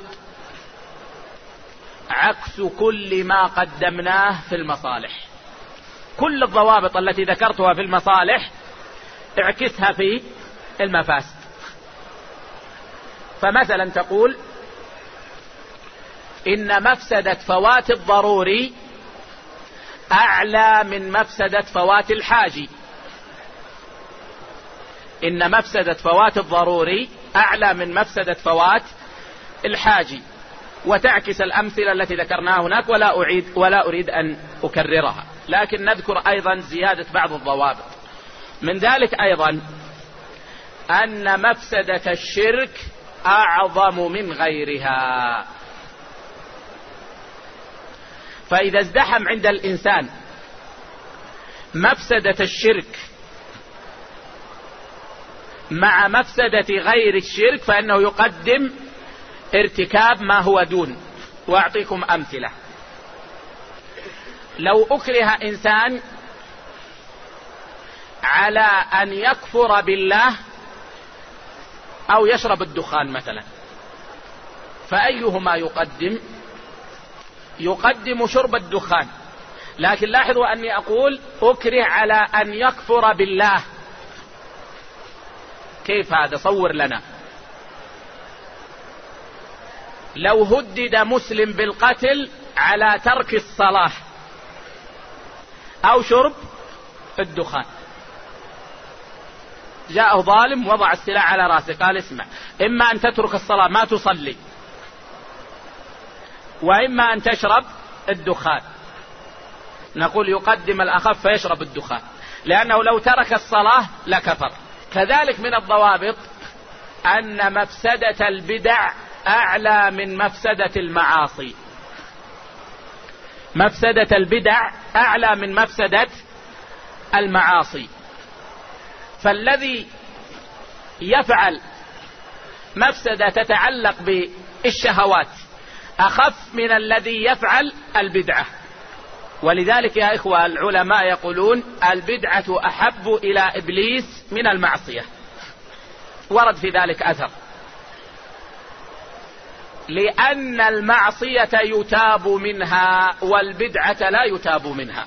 عكس كل ما قدمناه في المصالح. كل الضوابط التي ذكرتها في المصالح اعكسها في المفاسد. فمثلا تقول إن مفسدة فوات الضروري أعلى من مفسدة فوات الحاجي. إن مفسدة فوات الضروري أعلى من مفسدة فوات الحاجي، وتعكس الأمثلة التي ذكرناها هناك ولا أريد أن أكررها، لكن نذكر أيضا زيادة بعض الضوابط. من ذلك أيضا أن مفسدة الشرك أعظم من غيرها. فإذا ازدحم عند الإنسان مفسدة الشرك مع مفسدة غير الشرك فإنه يقدم ارتكاب ما هو دون. وأعطيكم أمثلة. لو أكره إنسان على أن يكفر بالله أو يشرب الدخان مثلا، فأيهما يقدم؟ يقدم شرب الدخان. لكن لاحظوا أني أقول أكره على أن يكفر بالله. كيف هذا؟ صور لنا. لو هدد مسلم بالقتل على ترك الصلاة أو شرب الدخان، جاءه ظالم وضع السلاح على رأسه قال اسمع، إما أن تترك الصلاة ما تصلي، وإما أن تشرب الدخان. نقول يقدم الأخف فيشرب الدخان، لأنه لو ترك الصلاة لكفر. كذلك من الضوابط أن مفسدة البدع أعلى من مفسدة المعاصي. مفسدة البدع أعلى من مفسدة المعاصي. فالذي يفعل مفسدة تتعلق بالشهوات أخف من الذي يفعل البدعة. ولذلك يا إخوة العلماء يقولون البدعة أحب إلى إبليس من المعصية. ورد في ذلك أثر، لأن المعصية يتاب منها والبدعة لا يتاب منها.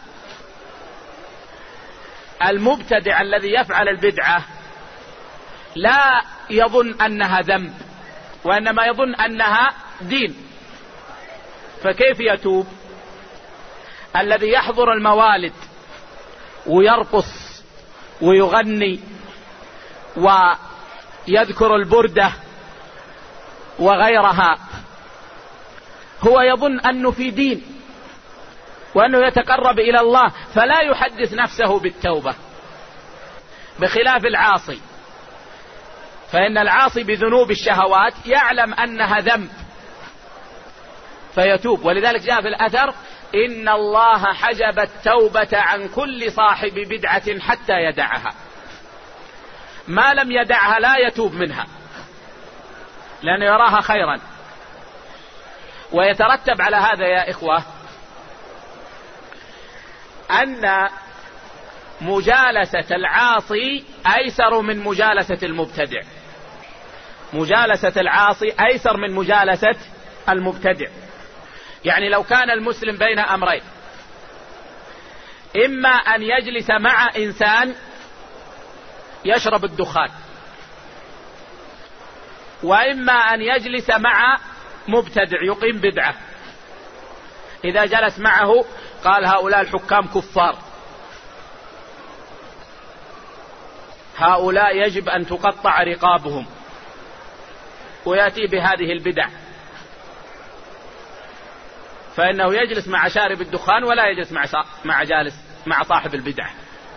المبتدع الذي يفعل البدعة لا يظن أنها ذنب، وإنما يظن أنها دين، فكيف يتوب؟ الذي يحضر الموالد ويرقص ويغني ويذكر البردة وغيرها هو يظن أنه في دين وأنه يتقرب إلى الله، فلا يحدث نفسه بالتوبة، بخلاف العاصي. فإن العاصي بذنوب الشهوات يعلم أنها ذنب فيتوب. ولذلك جاء في الأثر إن الله حجب التوبة عن كل صاحب بدعة حتى يدعها. ما لم يدعها لا يتوب منها لأنه يراها خيرا. ويترتب على هذا يا إخوة أن مجالسة العاصي أيسر من مجالسة المبتدع. مجالسة العاصي أيسر من مجالسة المبتدع. يعني لو كان المسلم بين أمرين، إما أن يجلس مع إنسان يشرب الدخان، وإما أن يجلس مع مبتدع يقيم بدعة. إذا جلس معه قال هؤلاء الحكام كفار، هؤلاء يجب أن تقطع رقابهم، ويأتي بهذه البدع، فإنه يجلس مع شارب الدخان ولا يجلس مع صاحب البدعة،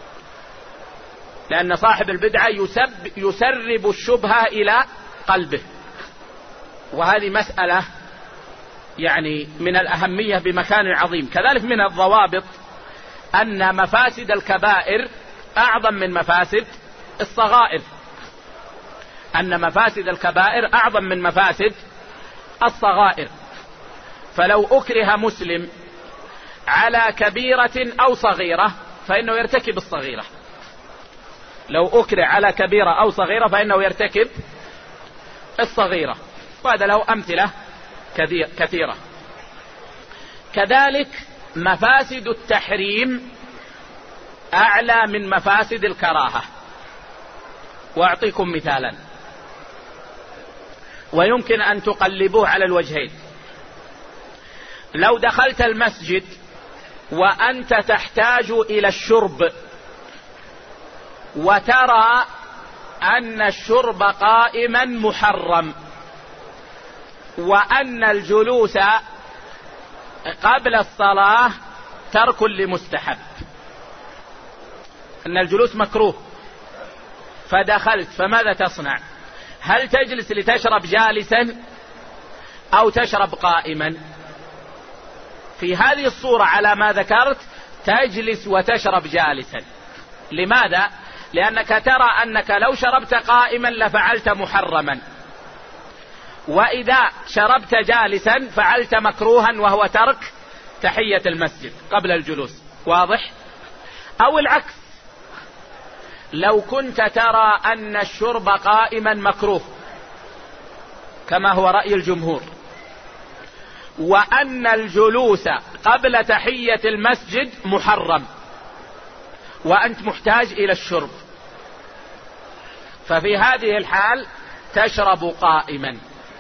لأن صاحب البدعة يسرب الشبهة إلى قلبه. وهذه مسألة يعني من الأهمية بمكان عظيم. كذلك من الضوابط أن مفاسد الكبائر أعظم من مفاسد الصغائر. أن مفاسد الكبائر أعظم من مفاسد الصغائر. فلو أكره مسلم على كبيرة أو صغيرة فإنه يرتكب الصغيرة، لو أكره على كبيرة أو صغيرة فإنه يرتكب الصغيرة، وهذا له أمثلة كثيرة. كذلك مفاسد التحريم أعلى من مفاسد الكراهة، وأعطيكم مثالا ويمكن أن تقلبوه على الوجهين. لو دخلت المسجد وأنت تحتاج إلى الشرب وترى أن الشرب قائما محرم، وأن الجلوس قبل الصلاة ترك لمستحب، أن الجلوس مكروه، فدخلت، فماذا تصنع؟ هل تجلس لتشرب جالسا أو تشرب قائما؟ في هذه الصورة على ما ذكرت تجلس وتشرب جالسا. لماذا؟ لأنك ترى أنك لو شربت قائما لفعلت محرما، وإذا شربت جالسا فعلت مكروها وهو ترك تحية المسجد قبل الجلوس. واضح؟ أو العكس، لو كنت ترى أن الشرب قائما مكروه كما هو رأي الجمهور، وأن الجلوس قبل تحية المسجد محرم، وأنت محتاج إلى الشرب، ففي هذه الحال تشرب قائما،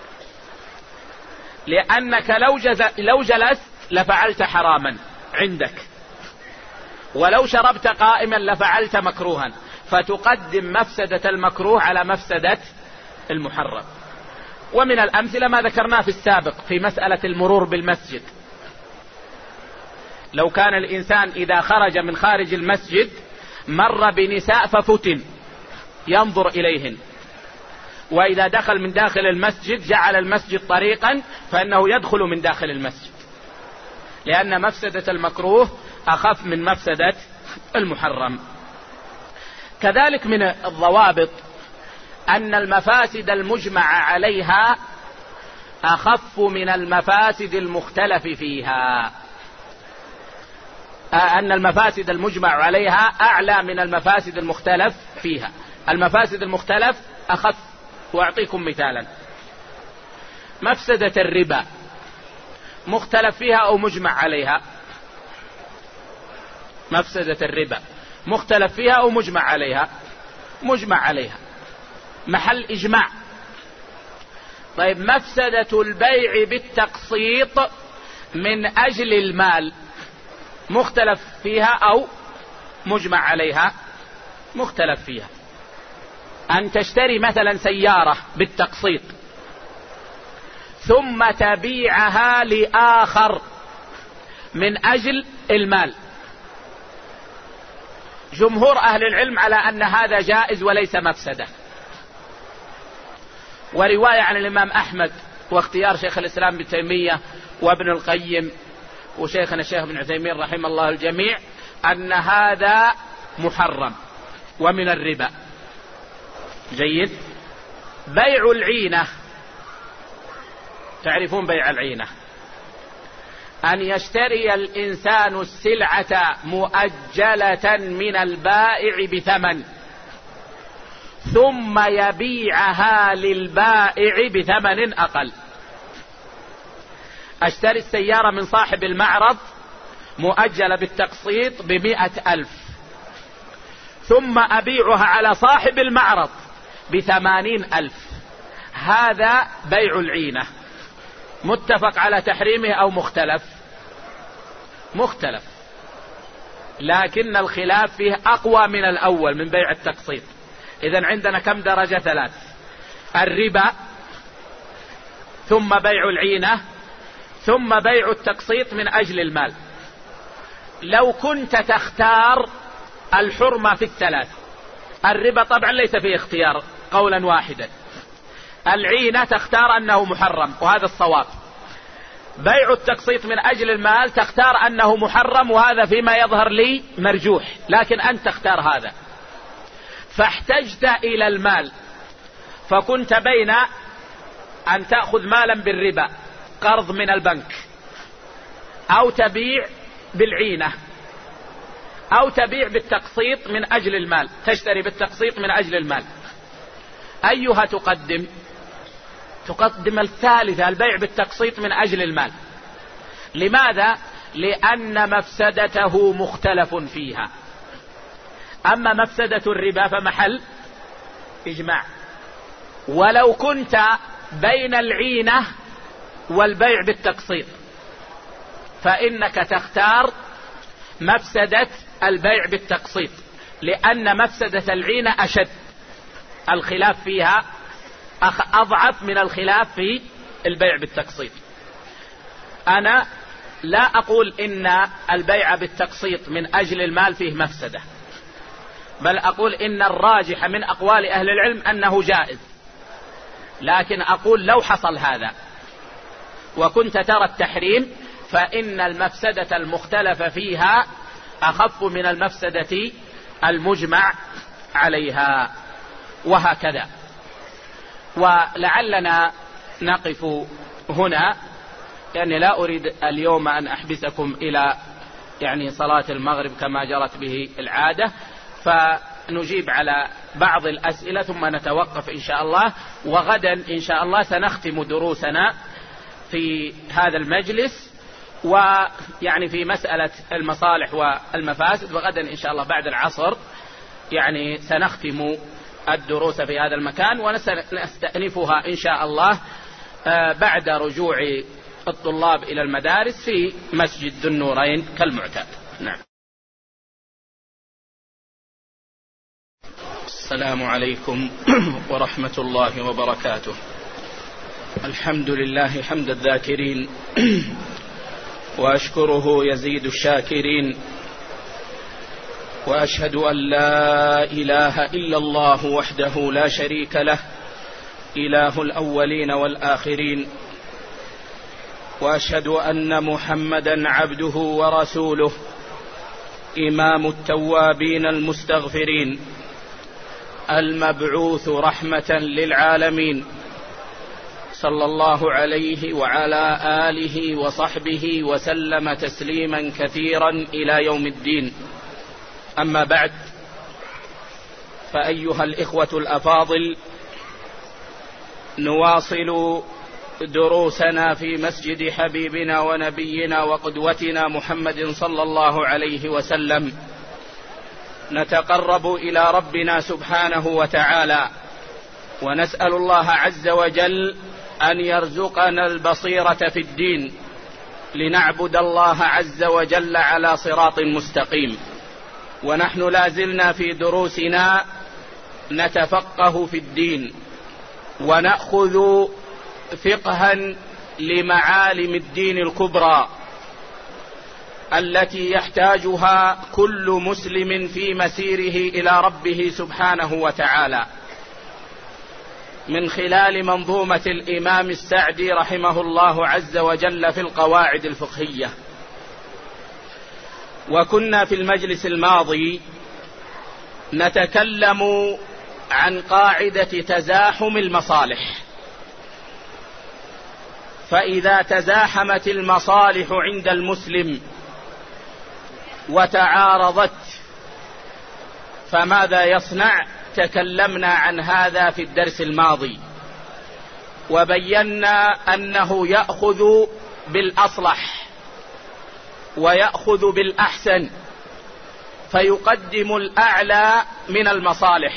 لأنك لو جلست لفعلت حراما عندك، ولو شربت قائما لفعلت مكروها، فتقدم مفسدة المكروه على مفسدة المحرم. ومن الأمثلة ما ذكرناه في السابق في مسألة المرور بالمسجد. لو كان الإنسان إذا خرج من خارج المسجد مر بنساء ففتن ينظر إليهن، وإذا دخل من داخل المسجد جعل المسجد طريقا فإنه يدخل من داخل المسجد، لأن مفسدة المكروه أخف من مفسدة المحرم. كذلك من الضوابط أن المفاسد المجمع عليها أخف من المفاسد المختلف فيها، أن المفاسد المجمع عليها أعلى من المفاسد المختلف فيها. المفاسد المختلف أخف، وأعطيكم مثالا. مفسدة الربا مختلف فيها أو مجمع عليها؟ مفسدة الربا مختلف فيها أو مجمع عليها؟ مجمع عليها، محل إجماع. طيب مفسدة البيع بالتقسيط من أجل المال مختلف فيها أو مجمع عليها؟ مختلف فيها. أن تشتري مثلا سيارة بالتقسيط ثم تبيعها لآخر من أجل المال، جمهور أهل العلم على أن هذا جائز وليس مفسدة، ورواية عن الإمام أحمد واختيار شيخ الإسلام ابن تيمية وابن القيم وشيخنا الشيخ ابن عثيمين رحمه الله الجميع أن هذا محرم ومن الربا. جيد. بيع العينة، تعرفون بيع العينة؟ أن يشتري الإنسان السلعة مؤجلة من البائع بثمن ثم يبيعها للبائع بثمن أقل. أشتري السيارة من صاحب المعرض مؤجلة بالتقسيط ب100,000 ثم أبيعها على صاحب المعرض ب80,000. هذا بيع العينة، متفق على تحريمه أو مختلف؟ مختلف، لكن الخلاف فيه أقوى من الأول من بيع التقسيط. إذن عندنا كم درجة؟ 3: الربا، ثم بيع العينة، ثم بيع التقسيط من أجل المال. لو كنت تختار الحرمة في الثلاث، الربا طبعا ليس فيه اختيار قولا واحدا، العينة تختار أنه محرم وهذا الصواب، بيع التقسيط من أجل المال تختار أنه محرم وهذا فيما يظهر لي مرجوح، لكن أنت تختار هذا. فاحتجت إلى المال، فكنت بين أن تأخذ مالا بالربا قرض من البنك، أو تبيع بالعينة، أو تبيع بالتقسيط من أجل المال، تشتري بالتقسيط من أجل المال، أيها تقدم؟ تقدم الثالثة، البيع بالتقسيط من أجل المال. لماذا؟ لأن مفسدته مختلف فيها. أما مفسدة الربا فمحل إجماع. ولو كنت بين العينة والبيع بالتقسيط فإنك تختار مفسدة البيع بالتقسيط، لأن مفسدة العينة أشد، الخلاف فيها أضعف من الخلاف في البيع بالتقسيط. أنا لا أقول إن البيع بالتقسيط من أجل المال فيه مفسدة، بل أقول إن الراجح من أقوال أهل العلم أنه جائز، لكن أقول لو حصل هذا وكنت ترى التحريم فإن المفسدة المختلف فيها أخف من المفسدة المجمع عليها، وهكذا. ولعلنا نقف هنا، لأني لا أريد اليوم أن أحبسكم إلى صلاة المغرب كما جرت به العادة، فنجيب على بعض الأسئلة ثم نتوقف إن شاء الله. وغدا إن شاء الله سنختم دروسنا في هذا المجلس، في مسألة المصالح والمفاسد. وغدا إن شاء الله بعد العصر سنختم الدروس في هذا المكان، ونستأنفها إن شاء الله بعد رجوع الطلاب إلى المدارس في مسجد ذو النورين كالمعتاد. نعم. السلام عليكم ورحمة الله وبركاته. الحمد لله حمد الذاكرين، وأشكره يزيد الشاكرين، وأشهد أن لا إله إلا الله وحده لا شريك له، إله الأولين والآخرين، وأشهد أن محمدا عبده ورسوله، إمام التوابين المستغفرين، المبعوث رحمة للعالمين، صلى الله عليه وعلى آله وصحبه وسلم تسليما كثيرا إلى يوم الدين. أما بعد، فأيها الإخوة الأفاضل، نواصل دروسنا في مسجد حبيبنا ونبينا وقدوتنا محمد صلى الله عليه وسلم، نتقرب إلى ربنا سبحانه وتعالى، ونسأل الله عز وجل أن يرزقنا البصيرة في الدين، لنعبد الله عز وجل على صراط مستقيم. ونحن لازلنا في دروسنا نتفقه في الدين، ونأخذ فقها لمعالم الدين الكبرى التي يحتاجها كل مسلم في مسيره إلى ربه سبحانه وتعالى، من خلال منظومة الإمام السعدي رحمه الله عز وجل في القواعد الفقهية. وكنا في المجلس الماضي نتكلم عن قاعدة تزاحم المصالح، فإذا تزاحمت المصالح عند المسلم وتعارضت فماذا يصنع؟ تكلمنا عن هذا في الدرس الماضي، وبينا أنه يأخذ بالأصلح ويأخذ بالأحسن، فيقدم الأعلى من المصالح،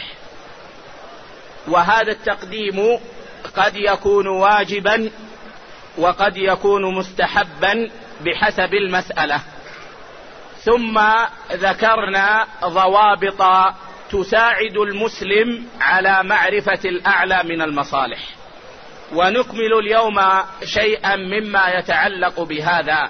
وهذا التقديم قد يكون واجبا وقد يكون مستحبا بحسب المسألة. ثم ذكرنا ضوابط تساعد المسلم على معرفة الأعلى من المصالح، ونكمل اليوم شيئا مما يتعلق بهذا،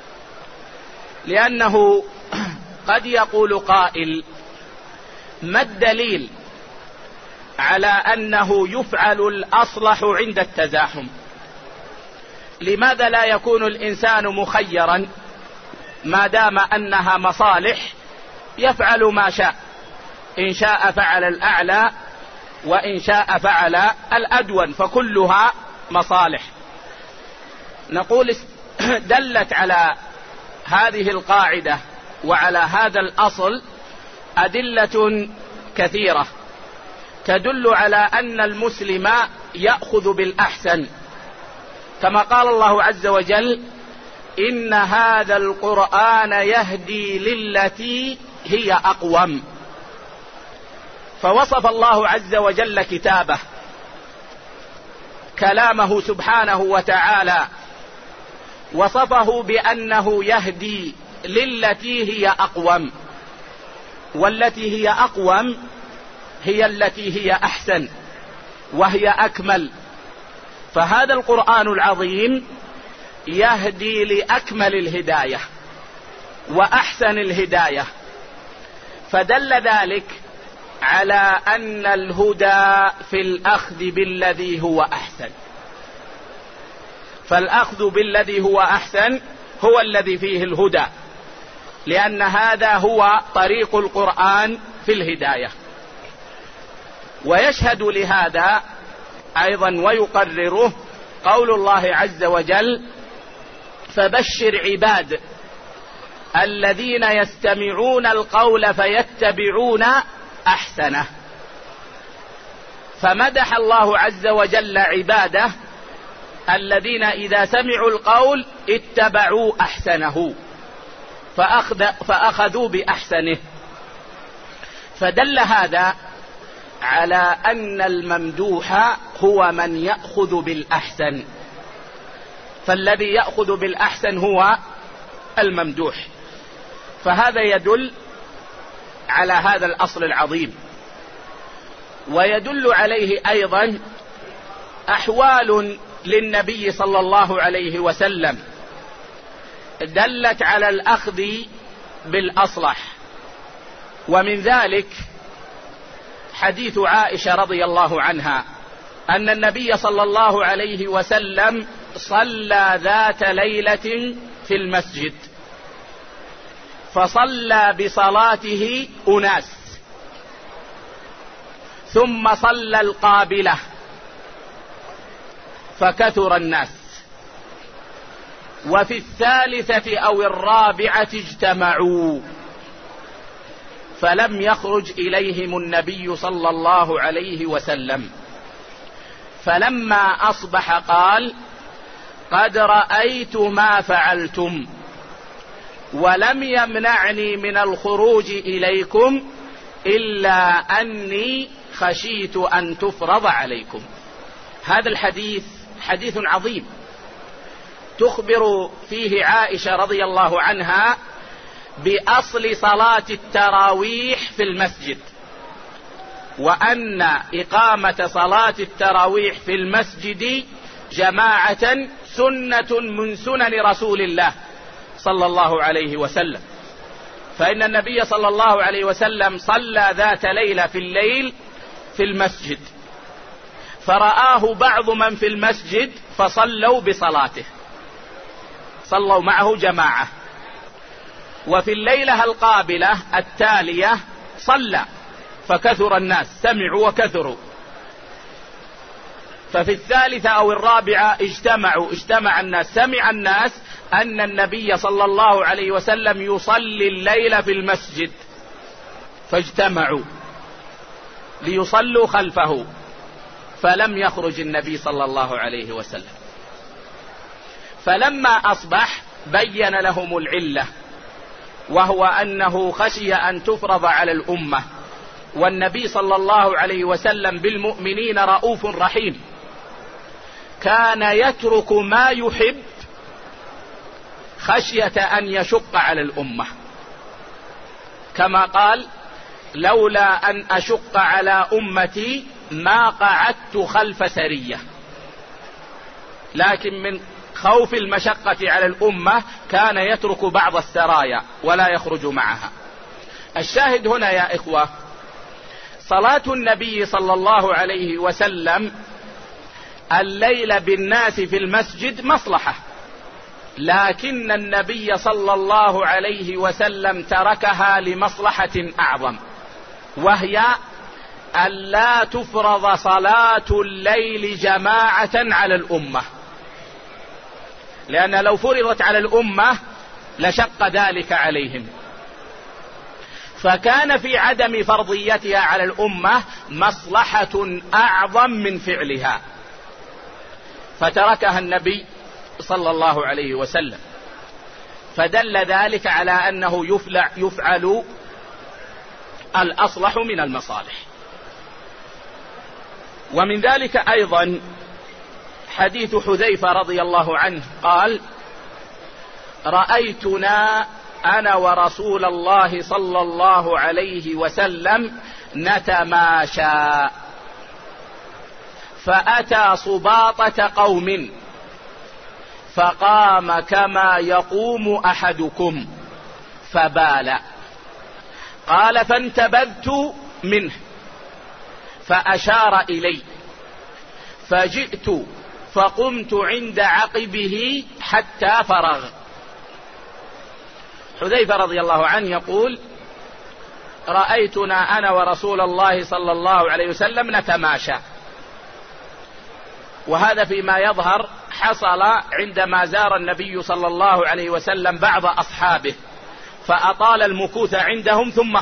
لأنه قد يقول قائل: ما الدليل على أنه يفعل الأصلح عند التزاحم؟ لماذا لا يكون الإنسان مخيرا ما دام أنها مصالح يفعل ما شاء؟ إن شاء فعل الأعلى وإن شاء فعل الأدون، فكلها مصالح. نقول دلت على هذه القاعدة وعلى هذا الأصل أدلة كثيرة تدل على أن المسلم يأخذ بالأحسن، كما قال الله عز وجل: إن هذا القرآن يهدي للتي هي أقوم. فوصف الله عز وجل كتابه، كلامه سبحانه وتعالى، وصفه بأنه يهدي للتي هي أقوم، والتي هي أقوم هي التي هي أحسن وهي أكمل. فهذا القرآن العظيم يهدي لأكمل الهداية وأحسن الهداية، فدل ذلك على أن الهدى في الأخذ بالذي هو أحسن، فالأخذ بالذي هو أحسن هو الذي فيه الهدى، لأن هذا هو طريق القرآن في الهداية. ويشهد لهذا أيضا ويقرره قول الله عز وجل: فبشر عباد الذين يستمعون القول فيتبعون أحسنه. فمدح الله عز وجل عباده الذين إذا سمعوا القول اتبعوا أحسنه فأخذوا بأحسنه، فدل هذا على أن الممدوح هو من يأخذ بالأحسن، فالذي يأخذ بالأحسن هو الممدوح. فهذا يدل على هذا الأصل العظيم. ويدل عليه أيضا أحوال للنبي صلى الله عليه وسلم دلت على الأخذ بالأصلح، ومن ذلك حديث عائشة رضي الله عنها أن النبي صلى الله عليه وسلم صلى ذات ليلة في المسجد، فصلى بصلاته أناس، ثم صلى القابلة فكثر الناس، وفي الثالثة أو الرابعة اجتمعوا، فلم يخرج إليهم النبي صلى الله عليه وسلم. فلما أصبح قال: قد رأيت ما فعلتم ولم يمنعني من الخروج إليكم إلا أني خشيت أن تفرض عليكم. هذا الحديث حديث عظيم تخبر فيه عائشة رضي الله عنها بأصل صلاة التراويح في المسجد، وأن إقامة صلاة التراويح في المسجد جماعة سنة من سنن رسول الله صلى الله عليه وسلم. فإن النبي صلى الله عليه وسلم صلى ذات ليلة في الليل في المسجد، فرآه بعض من في المسجد فصلوا بصلاته، صلوا معه جماعة. وفي الليلة القابلة التالية صلى فكثر الناس، سمعوا وكثروا. ففي الثالثة أو الرابعة اجتمع الناس، سمع الناس أن النبي صلى الله عليه وسلم يصلي الليل في المسجد، فاجتمعوا ليصلوا خلفه، فلم يخرج النبي صلى الله عليه وسلم. فلما أصبح بين لهم العلة، وهو أنه خشي أن تفرض على الأمة، والنبي صلى الله عليه وسلم بالمؤمنين رؤوف رحيم، كان يترك ما يحب خشية أن يشق على الأمة، كما قال: لولا أن أشق على أمتي ما قعدت خلف سرية. لكن من خوف المشقة على الأمة كان يترك بعض السرايا ولا يخرج معها. الشاهد هنا يا إخوة، صلاة النبي صلى الله عليه وسلم الليل بالناس في المسجد مصلحة، لكن النبي صلى الله عليه وسلم تركها لمصلحة أعظم، وهي ألا تفرض صلاة الليل جماعة على الأمة، لأن لو فرضت على الأمة لشق ذلك عليهم، فكان في عدم فرضيتها على الأمة مصلحة أعظم من فعلها، فتركها النبي صلى الله عليه وسلم، فدل ذلك على أنه يفعل الأصلح من المصالح. ومن ذلك أيضا حديث حذيفة رضي الله عنه قال: رأيتنا أنا ورسول الله صلى الله عليه وسلم نتماشى، فأتى صباطة قوم فقام كما يقوم أحدكم فبال. قال: فانتبذت منه فأشار إلي، فجئت فقمت عند عقبه حتى فرغ. حذيفة رضي الله عنه يقول: رأيتنا أنا ورسول الله صلى الله عليه وسلم نتماشى، وهذا فيما يظهر حصل عندما زار النبي صلى الله عليه وسلم بعض أصحابه فأطال المكوث عندهم ثم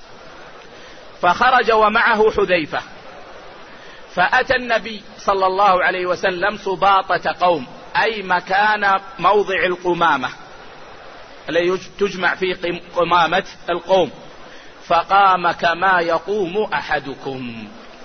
فخرج ومعه حذيفة، فأتى النبي صلى الله عليه وسلم صباطة قوم، أي مكان موضع القمامة الذي تجمع فيه قمامة القوم، فقام كما يقوم أحدكم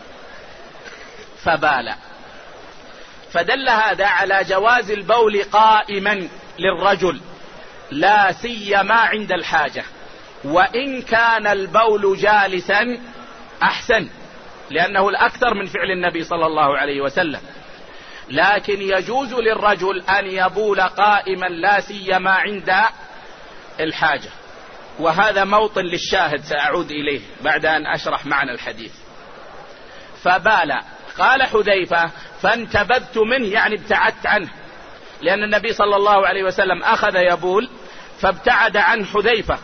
فبال. فدل هذا على جواز البول قائما للرجل، لا سيما عند الحاجة، وإن كان البول جالسا أحسن، لأنه الأكثر من فعل النبي صلى الله عليه وسلم، لكن يجوز للرجل أن يبول قائما لا سيما عند الحاجة، وهذا موطن للشاهد سأعود إليه بعد أن أشرح معنى الحديث. فبال. قال حذيفة: فانتبذت منه، يعني ابتعدت عنه، لأن النبي صلى الله عليه وسلم أخذ يبول فابتعد عن حذيفة،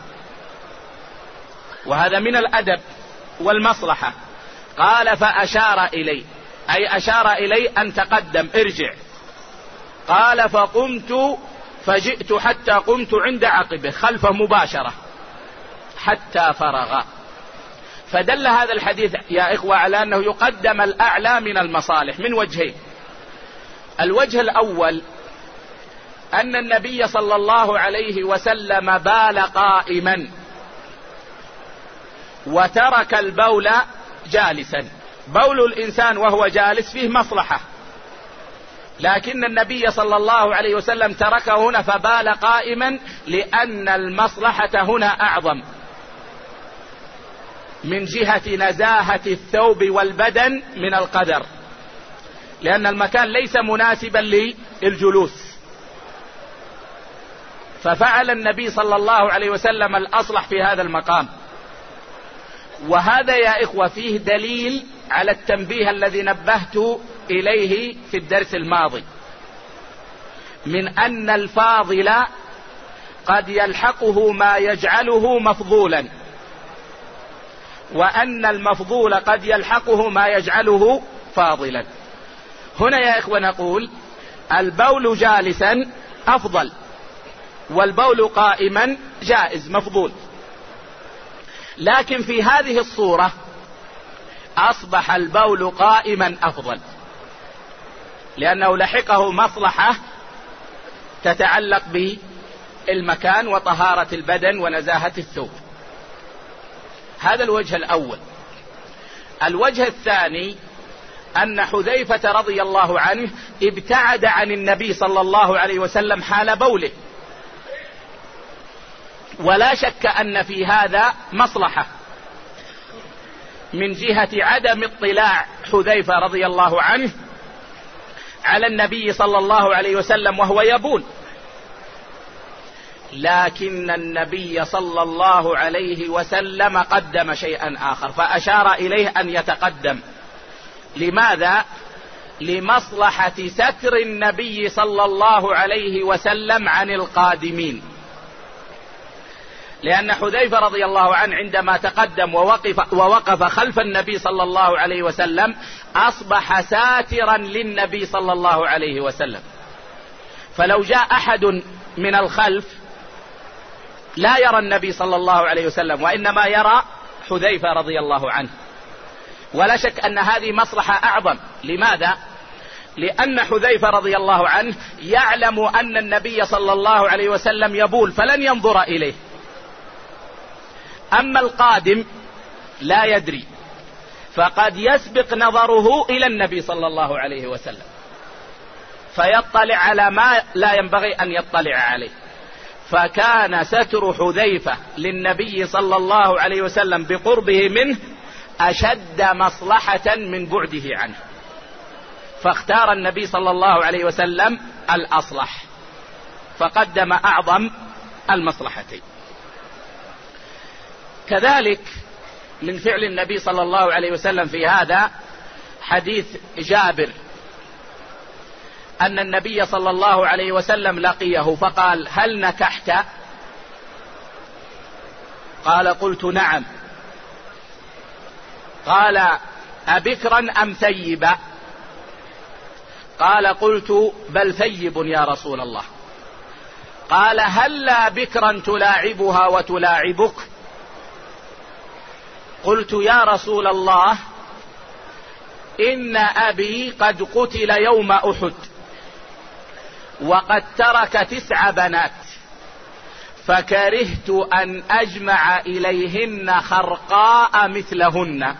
وهذا من الأدب والمصلحة. قال: فأشار إلي، أي أشار إلي أن تقدم ارجع. قال: فقمت فجئت حتى قمت عند عقبه، خلفه مباشرة حتى فرغ. فدل هذا الحديث يا إخوة على أنه يقدم الأعلى من المصالح من وجهين. الوجه الأول أن النبي صلى الله عليه وسلم بال قائما وترك البول جالسا. بول الإنسان وهو جالس فيه مصلحة، لكن النبي صلى الله عليه وسلم تركه هنا فبال قائما، لأن المصلحة هنا أعظم من جهة نزاهة الثوب والبدن من القدر، لأن المكان ليس مناسبا للجلوس، ففعل النبي صلى الله عليه وسلم الأصلح في هذا المقام. وهذا يا إخوة فيه دليل على التنبيه الذي نبهت إليه في الدرس الماضي، من أن الفاضل قد يلحقه ما يجعله مفضولا، وأن المفضول قد يلحقه ما يجعله فاضلا. هنا يا إخوة نقول البول جالسا أفضل، والبول قائما جائز مفضول، لكن في هذه الصورة أصبح البول قائما أفضل، لأنه لحقه مصلحة تتعلق بالمكان وطهارة البدن ونزاهة الثوب. هذا الوجه الأول. الوجه الثاني أن حذيفة رضي الله عنه ابتعد عن النبي صلى الله عليه وسلم حال بوله، ولا شك أن في هذا مصلحة من جهة عدم اطلاع حذيفة رضي الله عنه على النبي صلى الله عليه وسلم وهو يبول، لكن النبي صلى الله عليه وسلم قدم شيئا آخر، فأشار إليه أن يتقدم. لماذا؟ لمصلحة ستر النبي صلى الله عليه وسلم عن القادمين، لأن حذيفة رضي الله عنه عندما تقدم ووقف خلف النبي صلى الله عليه وسلم أصبح ساترا للنبي صلى الله عليه وسلم، فلو جاء أحد من الخلف لا يرى النبي صلى الله عليه وسلم، وإنما يرى حذيفة رضي الله عنه. ولا شك أن هذه مصلحة أعظم. لماذا؟ لأن حذيفة رضي الله عنه يعلم أن النبي صلى الله عليه وسلم يبول فلن ينظر إليه. أما القادم لا يدري، فقد يسبق نظره إلى النبي صلى الله عليه وسلم فيطلع على ما لا ينبغي أن يطلع عليه. فكان ستر حذيفة للنبي صلى الله عليه وسلم بقربه منه أشد مصلحة من بعده عنه، فاختار النبي صلى الله عليه وسلم الأصلح فقدم أعظم المصلحتين. كذلك من فعل النبي صلى الله عليه وسلم في هذا حديث جابر أن النبي صلى الله عليه وسلم لقيه فقال: هل نكحت؟ قال: قلت نعم. قال: أبكرا أم ثيبا؟ قال: قلت بل ثيب يا رسول الله. قال: هلا بكرا تلاعبها وتلاعبك؟ قلت: يا رسول الله إن أبي قد قتل يوم أحد وقد ترك 9 بنات، فكرهت أن أجمع إليهن خرقاء مثلهن،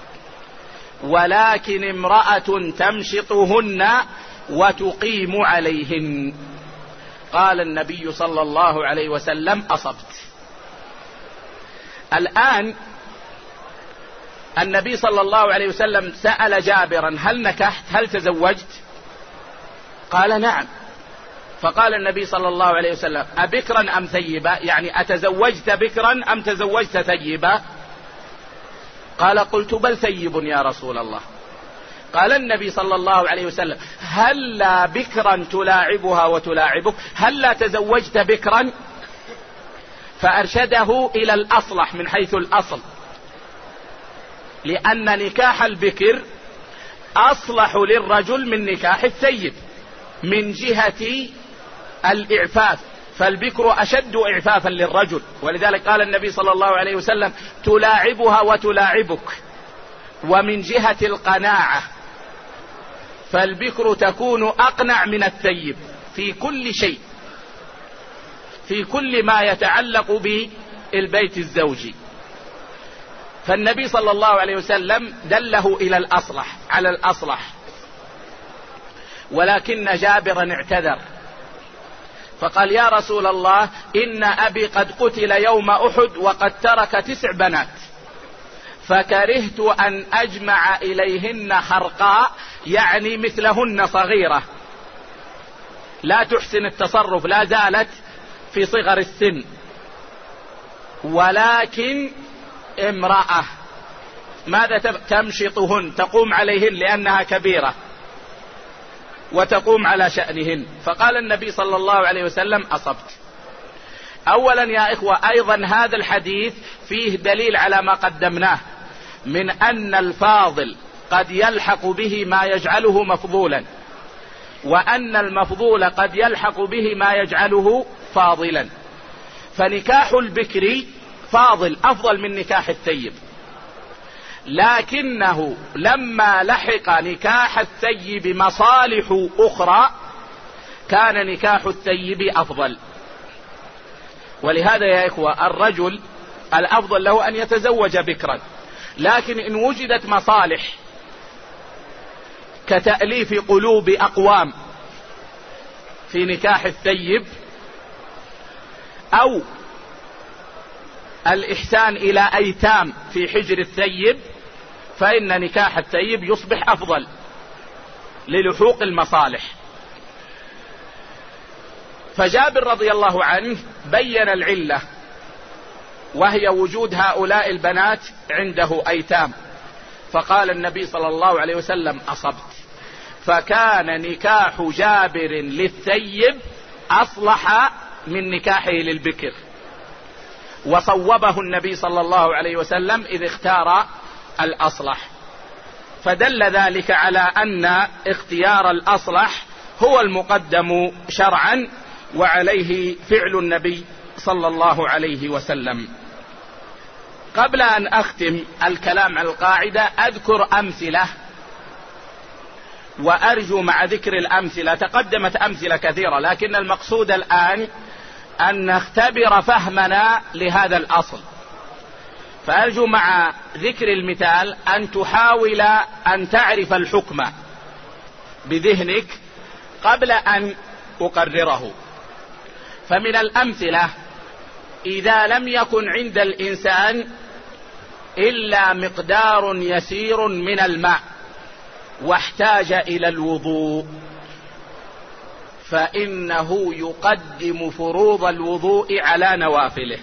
ولكن امرأة تمشطهن وتقيم عليهن. قال النبي صلى الله عليه وسلم: أصبت. الآن النبي صلى الله عليه وسلم سأل جابرا: هل نكحت؟ هل تزوجت؟ قال: نعم. فقال النبي صلى الله عليه وسلم: أبكرا أم ثيبا؟ يعني أتزوجت بكرا أم تزوجت ثيبا؟ قال: قلت بل ثيب يا رسول الله. قال النبي صلى الله عليه وسلم: هلا بكرا تلاعبها وتلاعبك؟ هلا تزوجت بكرا؟ فأرشده إلى الأصلح من حيث الأصل، لأن نكاح البكر أصلح للرجل من نكاح الثيب من جهة الإعفاف، فالبكر أشد إعفافا للرجل، ولذلك قال النبي صلى الله عليه وسلم: تلاعبها وتلاعبك. ومن جهة القناعة فالبكر تكون أقنع من الثيب في كل شيء، في كل ما يتعلق بالبيت الزوجي. فالنبي صلى الله عليه وسلم دله إلى الأصلح، على الأصلح. ولكن جابرا اعتذر فقال: يا رسول الله إن أبي قد قتل يوم أحد وقد ترك 9 بنات، فكرهت أن أجمع إليهن خرقاء، يعني مثلهن صغيرة لا تحسن التصرف، لا زالت في صغر السن، ولكن امرأة ماذا تمشطهن، تقوم عليهن لأنها كبيرة وتقوم على شأنهن. فقال النبي صلى الله عليه وسلم: أصبت. أولا يا إخوة، أيضا هذا الحديث فيه دليل على ما قدمناه من أن الفاضل قد يلحق به ما يجعله مفضولا، وأن المفضول قد يلحق به ما يجعله فاضلا. فنكاح البكر فاضل أفضل من نكاح الثيب، لكنه لما لحق نكاح الثيب مصالح أخرى كان نكاح الثيب أفضل. ولهذا يا إخوة الرجل الأفضل له أن يتزوج بكرا، لكن إن وجدت مصالح كتأليف قلوب أقوام في نكاح الثيب أو الإحسان إلى أيتام في حجر الثيب، فإن نكاح الثيب يصبح أفضل للحوق المصالح. فجابر رضي الله عنه بين العلة، وهي وجود هؤلاء البنات عنده أيتام، فقال النبي صلى الله عليه وسلم: أصبت. فكان نكاح جابر للثيب أصلح من نكاحه للبكر، وصوبه النبي صلى الله عليه وسلم إذ اختار الأصلح. فدل ذلك على أن اختيار الأصلح هو المقدم شرعا، وعليه فعل النبي صلى الله عليه وسلم. قبل أن أختم الكلام على القاعدة أذكر أمثلة، وأرجو مع ذكر الأمثلة، تقدمت أمثلة كثيرة، لكن المقصود الآن أن نختبر فهمنا لهذا الأصل. فأرجو مع ذكر المثال أن تحاول أن تعرف الحكم بذهنك قبل أن أقرره. فمن الأمثلة: إذا لم يكن عند الإنسان إلا مقدار يسير من الماء واحتاج إلى الوضوء، فإنه يقدم فروض الوضوء على نوافله.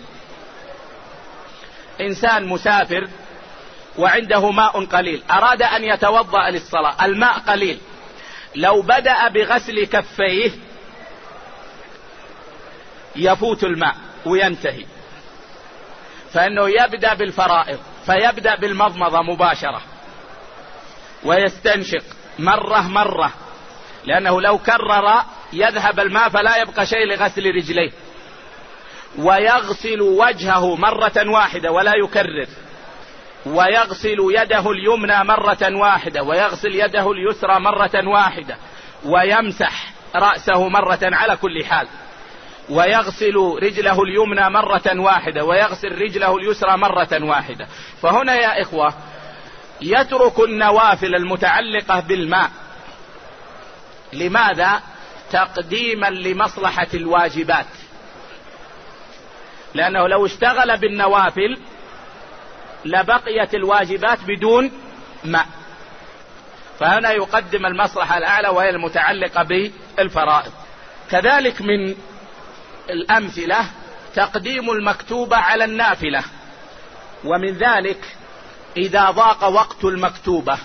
إنسان مسافر وعنده ماء قليل، أراد أن يتوضأ للصلاة، الماء قليل، لو بدأ بغسل كفيه يفوت الماء وينتهي، فإنه يبدأ بالفرائض، فيبدأ بالمضمضة مباشرة ويستنشق مرة، لأنه لو كرر يذهب الماء فلا يبقى شيء لغسل رجليه، ويغسل وجهه مرة واحدة ولا يكرر، ويغسل يده اليمنى مرة واحدة، ويغسل يده اليسرى مرة واحدة، ويمسح رأسه مرة على كل حال، ويغسل رجله اليمنى مرة واحدة، ويغسل رجله اليسرى مرة واحدة. فهنا يا إخوة يترك النوافل المتعلقة بالماء. لماذا؟ تقديما لمصلحة الواجبات، لأنه لو اشتغل بالنوافل لبقيت الواجبات بدون ماء، فهنا يقدم المصلحة الأعلى وهي المتعلقة بالفرائض. كذلك من الأمثلة تقديم المكتوبة على النافلة، ومن ذلك إذا ضاق وقت المكتوبة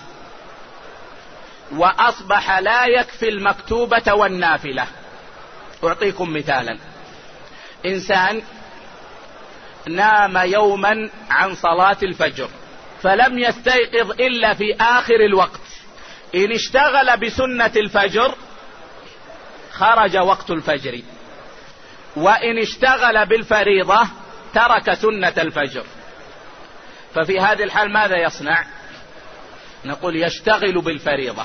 وأصبح لا يكفي المكتوبة والنافلة. أعطيكم مثالا: إنسان نام يوما عن صلاة الفجر فلم يستيقظ إلا في آخر الوقت، إن اشتغل بسنة الفجر خرج وقت الفجر، وإن اشتغل بالفريضة ترك سنة الفجر. ففي هذه الحال ماذا يصنع؟ نقول يشتغل بالفريضة،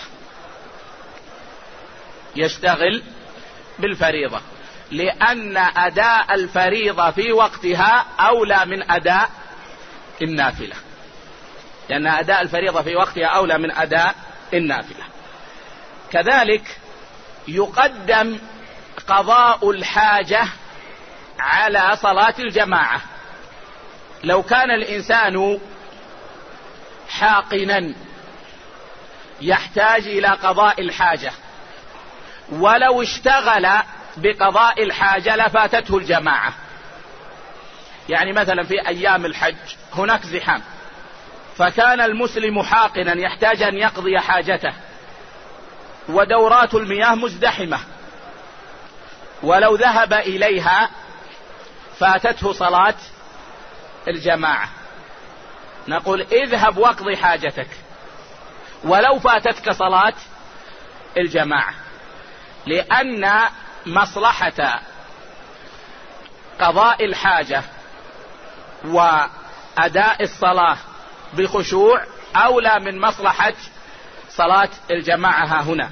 يشتغل بالفريضة، لأن أداء الفريضة في وقتها أولى من أداء النافلة، لأن أداء الفريضة في وقتها أولى من أداء النافلة. كذلك يقدم قضاء الحاجة على صلاة الجماعة. لو كان الإنسان حاقنا يحتاج إلى قضاء الحاجة، ولو اشتغل بقضاء الحاجة لفاتته الجماعة. يعني مثلا في أيام الحج هناك زحام، فكان المسلم حاقنا يحتاج أن يقضي حاجته، ودورات المياه مزدحمة، ولو ذهب إليها فاتته صلاة الجماعة. نقول اذهب واقضي حاجتك ولو فاتتك صلاة الجماعة، لأن مصلحة قضاء الحاجة وأداء الصلاة بخشوع أولى من مصلحة صلاة الجماعة هنا،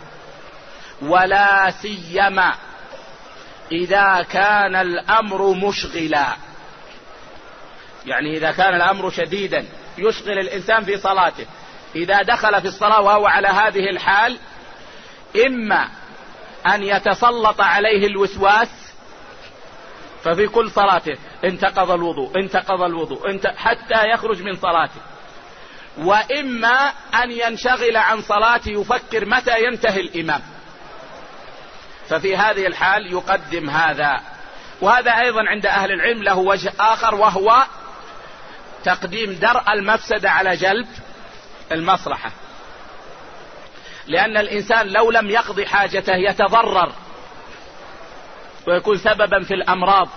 ولا سيما إذا كان الأمر مشغلا. يعني إذا كان الأمر شديدا يشغل الإنسان في صلاته، إذا دخل في الصلاة وهو على هذه الحال إما أن يتسلط عليه الوسواس، ففي كل صلاته انتقض الوضوء انتقض الوضوء حتى يخرج من صلاته، وإما أن ينشغل عن صلاته يفكر متى ينتهي الإمام، ففي هذه الحال يقدم هذا. وهذا أيضا عند أهل العلم له وجه آخر، وهو تقديم درء المفسدة على جلب المصلحة، لأن الإنسان لو لم يقضي حاجته يتضرر ويكون سببا في الأمراض،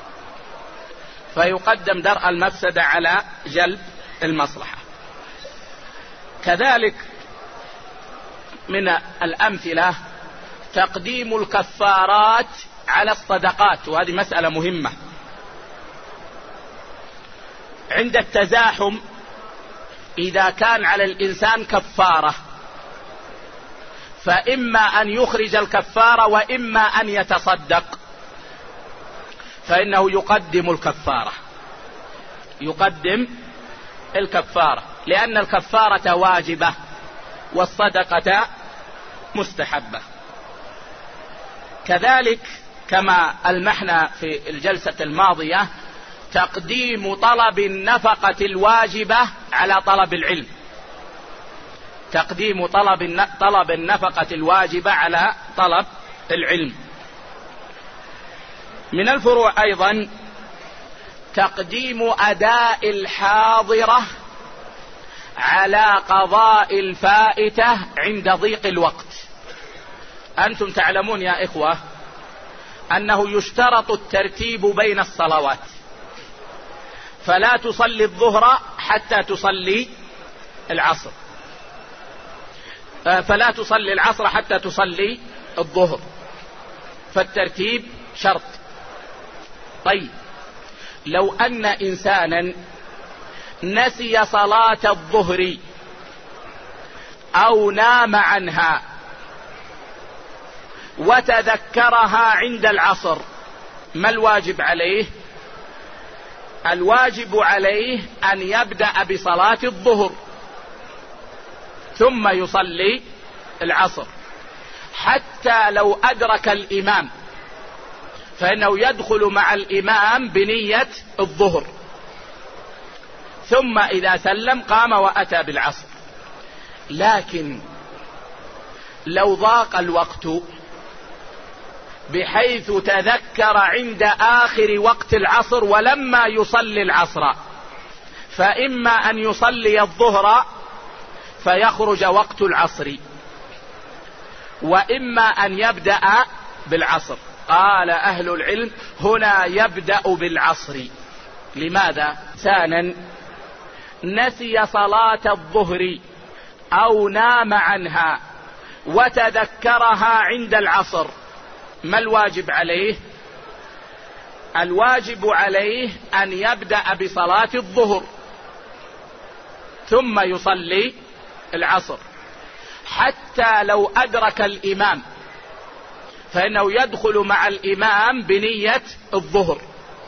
فيقدم درء المفسدة على جلب المصلحة. كذلك من الأمثلة تقديم الكفارات على الصدقات، وهذه مسألة مهمة. عند التزاحم إذا كان على الإنسان كفارة فإما أن يخرج الكفارة وإما أن يتصدق، فإنه يقدم الكفارة لأن الكفارة واجبة والصدقة مستحبة. كذلك كما ألمحنا في الجلسة الماضية تقديم طلب النفقة الواجبة على طلب العلم، تقديم طلب النفقة الواجبة على طلب العلم. من الفروع أيضا تقديم أداء الحاضرة على قضاء الفائتة عند ضيق الوقت. أنتم تعلمون يا إخوة أنه يشترط الترتيب بين الصلوات، فلا تصلي الظهر حتى تصلي العصر، فلا تصلي العصر حتى تصلي الظهر، فالترتيب شرط. طيب لو أن إنسانا نسي صلاة الظهر أو نام عنها وتذكرها عند العصر، ما الواجب عليه؟ الواجب عليه أن يبدأ بصلاة الظهر ثم يصلي العصر، حتى لو أدرك الإمام فإنه يدخل مع الإمام بنية الظهر، ثم إذا سلم قام وأتى بالعصر. لكن لو ضاق الوقت بحيث تذكر عند آخر وقت العصر ولما يصلي العصر، فإما أن يصلي الظهر فيخرج وقت العصر، وإما أن يبدأ بالعصر. قال أهل العلم هنا يبدأ بالعصر. لماذا؟ ثانيا نسي صلاة الظهر أو نام عنها وتذكرها عند العصر، ما الواجب عليه؟ الواجب عليه أن يبدأ بصلاة الظهر ثم يصلي العصر، حتى لو أدرك الإمام فإنه يدخل مع الإمام بنية الظهر،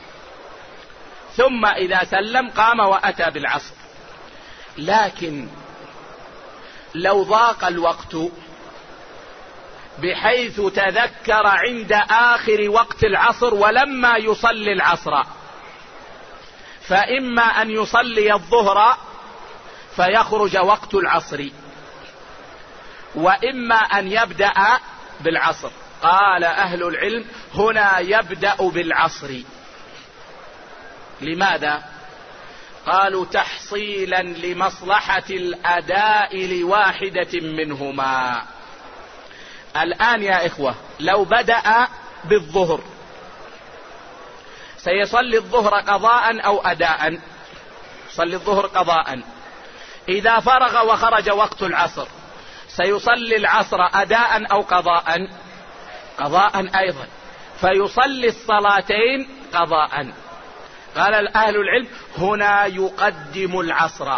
ثم إذا سلم قام وأتى بالعصر. لكن لو ضاق الوقت بحيث تذكر عند آخر وقت العصر ولما يصلي العصر، فإما أن يصلي الظهر فيخرج وقت العصر، وإما أن يبدأ بالعصر. قال أهل العلم هنا يبدأ بالعصر. لماذا؟ قالوا تحصيلا لمصلحة الأداء لواحدة منهما. الآن يا إخوة لو بدأ بالظهر سيصلي الظهر قضاء أو أداء؟ صلي الظهر قضاء. إذا فرغ وخرج وقت العصر سيصلي العصر أداء أو قضاء؟ قضاء أيضا، فيصلي الصلاتين قضاء. قال أهل العلم هنا يقدم العصر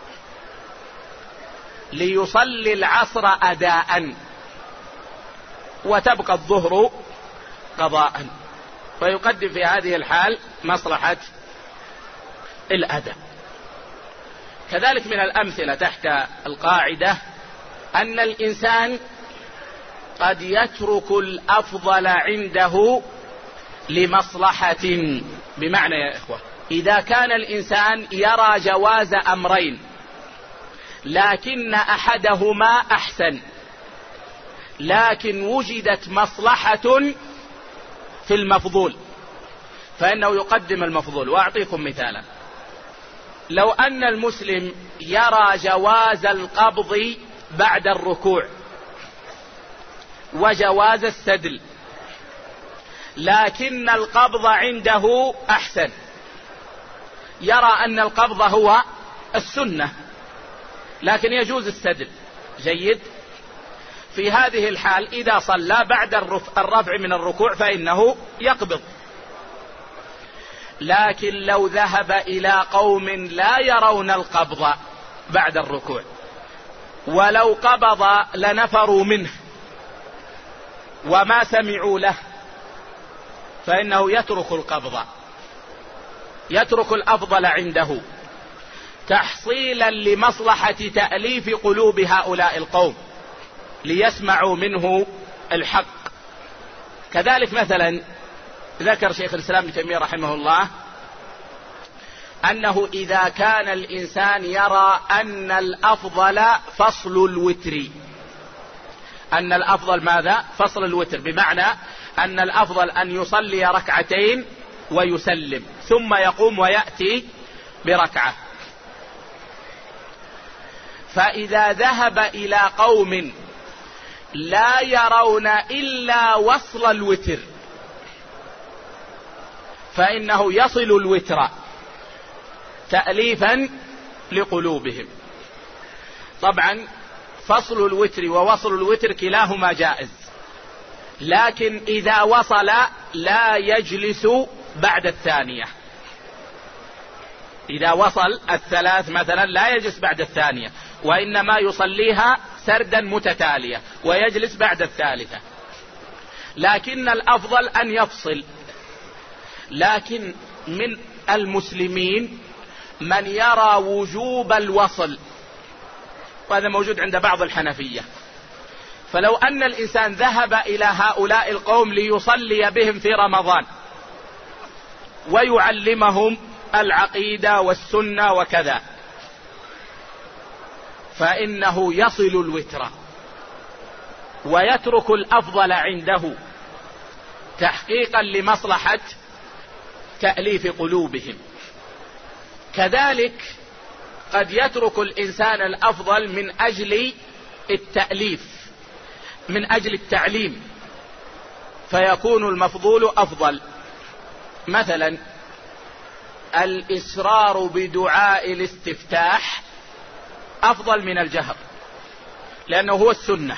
ليصلي العصر أداء وتبقى الظهر قضاء، فيقدم في هذه الحال مصلحة الأداء. كذلك من الأمثلة تحت القاعدة أن الإنسان قد يترك الأفضل عنده لمصلحة. بمعنى يا إخوة إذا كان الإنسان يرى جواز أمرين لكن أحدهما أحسن، لكن وجدت مصلحة في المفضول، فإنه يقدم المفضول. وأعطيكم مثالا: لو أن المسلم يرى جواز القبض بعد الركوع وجواز السدل، لكن القبض عنده أحسن، يرى أن القبض هو السنة لكن يجوز السدل، جيد. في هذه الحال إذا صلى بعد الرفع من الركوع فإنه يقبض. لكن لو ذهب إلى قوم لا يرون القبض بعد الركوع، ولو قبض لنفروا منه وما سمعوا له، فإنه يترك القبض، يترك الأفضل عنده تحصيلا لمصلحة تأليف قلوب هؤلاء القوم ليسمعوا منه الحق. كذلك مثلا ذكر شيخ الإسلام ابن تيمية رحمه الله أنه إذا كان الإنسان يرى أن الأفضل فصل الوتر، أن الأفضل ماذا؟ فصل الوتر، بمعنى أن الأفضل أن يصلي ركعتين ويسلم ثم يقوم ويأتي بركعة. فإذا ذهب إلى قوم لا يرون إلا وصل الوتر فإنه يصل الوتر تأليفا لقلوبهم. طبعا فصل الوتر ووصل الوتر كلاهما جائز، لكن إذا وصل لا يجلس بعد الثانية. إذا وصل الثلاث مثلا لا يجلس بعد الثانية، وإنما يصليها سردا متتالية ويجلس بعد الثالثة. لكن الأفضل أن يفصل. لكن من المسلمين من يرى وجوب الوصل، وهذا موجود عند بعض الحنفية. فلو أن الإنسان ذهب إلى هؤلاء القوم ليصلي بهم في رمضان ويعلمهم العقيدة والسنة وكذا، فإنه يصل الوتر ويترك الأفضل عنده تحقيقا لمصلحة تأليف قلوبهم. كذلك قد يترك الإنسان الأفضل من أجل التأليف، من أجل التعليم، فيكون المفضول أفضل. مثلا الإسرار بدعاء الاستفتاح أفضل من الجهر لأنه هو السنة،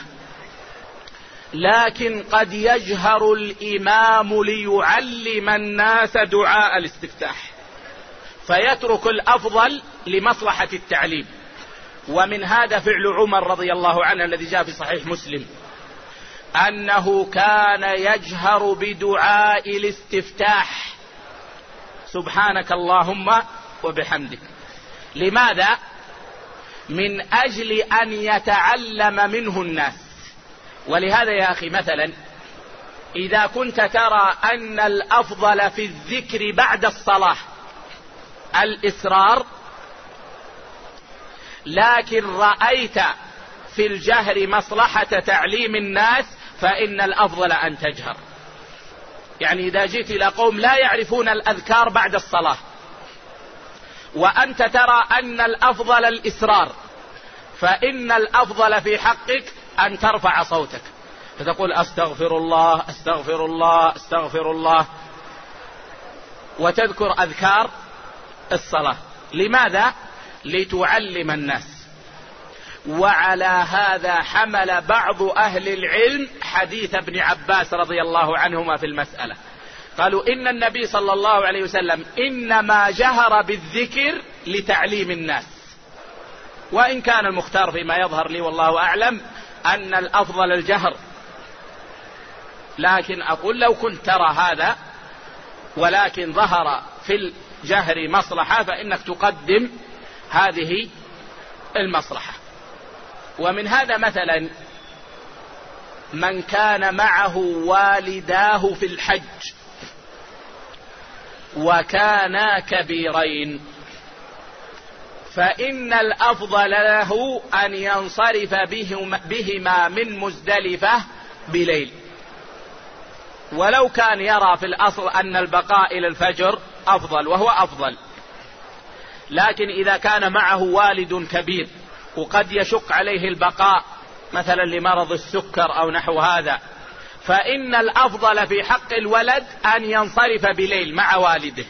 لكن قد يجهر الإمام ليعلم الناس دعاء الاستفتاح فيترك الأفضل لمصلحة التعليم. ومن هذا فعل عمر رضي الله عنه الذي جاء في صحيح مسلم أنه كان يجهر بدعاء الاستفتاح سبحانك اللهم وبحمدك. لماذا؟ من أجل أن يتعلم منه الناس. ولهذا يا أخي مثلا إذا كنت ترى أن الأفضل في الذكر بعد الصلاة الإسرار، لكن رأيت في الجهر مصلحة تعليم الناس، فإن الأفضل أن تجهر. يعني إذا جئت إلى قوم لا يعرفون الأذكار بعد الصلاة وأنت ترى أن الأفضل الإسرار، فإن الأفضل في حقك أن ترفع صوتك فتقول أستغفر الله أستغفر الله أستغفر الله، وتذكر أذكار الصلاة. لماذا؟ لتعلم الناس. وعلى هذا حمل بعض أهل العلم حديث ابن عباس رضي الله عنهما في المسألة. قالوا إن النبي صلى الله عليه وسلم إنما جهر بالذكر لتعليم الناس، وإن كان المختار فيما يظهر لي والله أعلم أن الأفضل الجهر، لكن أقول لو كنت ترى هذا ولكن ظهر في الجهر مصلحة فإنك تقدم هذه المصلحة. ومن هذا مثلا من كان معه والداه في الحج وكانا كبيرين، فإن الأفضل له أن ينصرف بهما من مزدلفة بليل، ولو كان يرى في الأصل أن البقاء إلى الفجر أفضل وهو أفضل، لكن إذا كان معه والد كبير وقد يشق عليه البقاء مثلا لمرض السكر أو نحو هذا، فإن الأفضل في حق الولد أن ينصرف بليل مع والده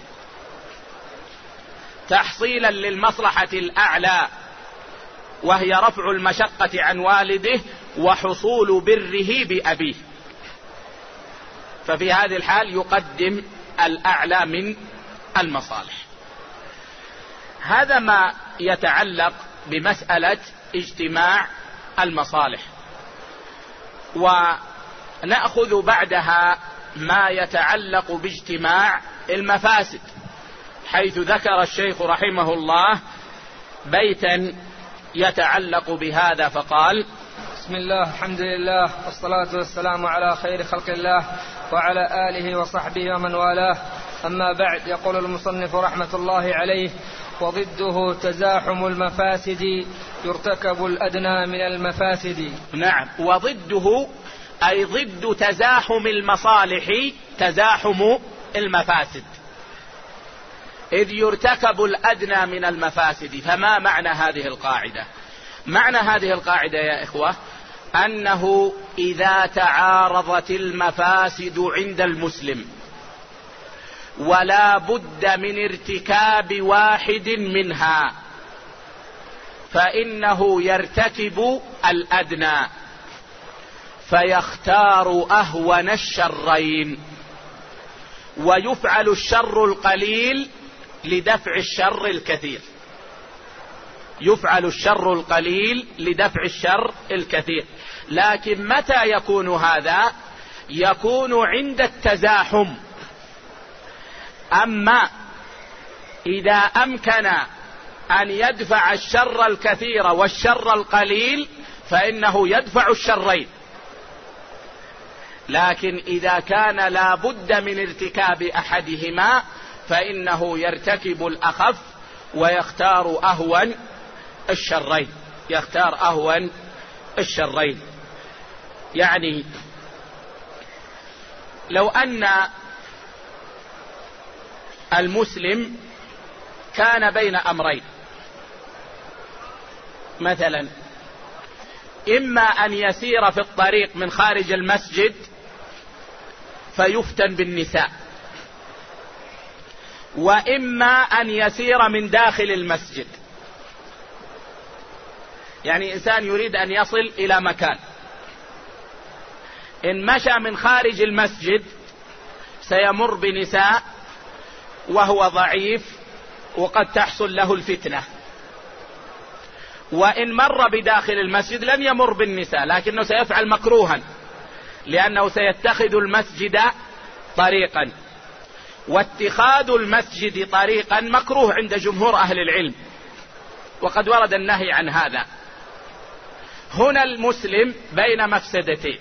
تحصيلا للمصلحة الأعلى، وهي رفع المشقة عن والده وحصول بره بأبيه. ففي هذه الحال يقدم الأعلى من المصالح. هذا ما يتعلق بمسألة اجتماع المصالح. ونأخذ بعدها ما يتعلق باجتماع المفاسد، حيث ذكر الشيخ رحمه الله بيتا يتعلق بهذا فقال: بسم الله، الحمد لله، والصلاة والسلام على خير خلق الله وعلى آله وصحبه ومن والاه. أما بعد، يقول المصنف رحمة الله عليه: وضده تزاحم المفاسد، يرتكب الأدنى من المفاسد. نعم، وضده أي ضد تزاحم المصالح تزاحم المفاسد، إذ يرتكب الأدنى من المفاسد. فما معنى هذه القاعدة؟ معنى هذه القاعدة يا إخوة أنه إذا تعارضت المفاسد عند المسلم ولا بد من ارتكاب واحد منها، فإنه يرتكب الأدنى، فيختار أهون الشرين، ويفعل الشر القليل لدفع الشر الكثير. يفعل الشر القليل لدفع الشر الكثير. لكن متى يكون هذا؟ يكون عند التزاحم. أما إذا أمكن أن يدفع الشر الكثير والشر القليل فإنه يدفع الشرين. لكن إذا كان لا بد من ارتكاب أحدهما فإنه يرتكب الأخف ويختار أهون الشرين. يختار أهون الشرين. يعني لو أن المسلم كان بين أمرين، مثلا إما أن يسير في الطريق من خارج المسجد فيفتن بالنساء، وإما أن يسير من داخل المسجد. يعني إنسان يريد أن يصل إلى مكان، إن مشى من خارج المسجد سيمر بنساء وهو ضعيف وقد تحصل له الفتنة، وإن مر بداخل المسجد لن يمر بالنساء لكنه سيفعل مكروها، لأنه سيتخذ المسجد طريقا، واتخاذ المسجد طريقا مكروه عند جمهور أهل العلم، وقد ورد النهي عن هذا. هنا المسلم بين مفسدتين: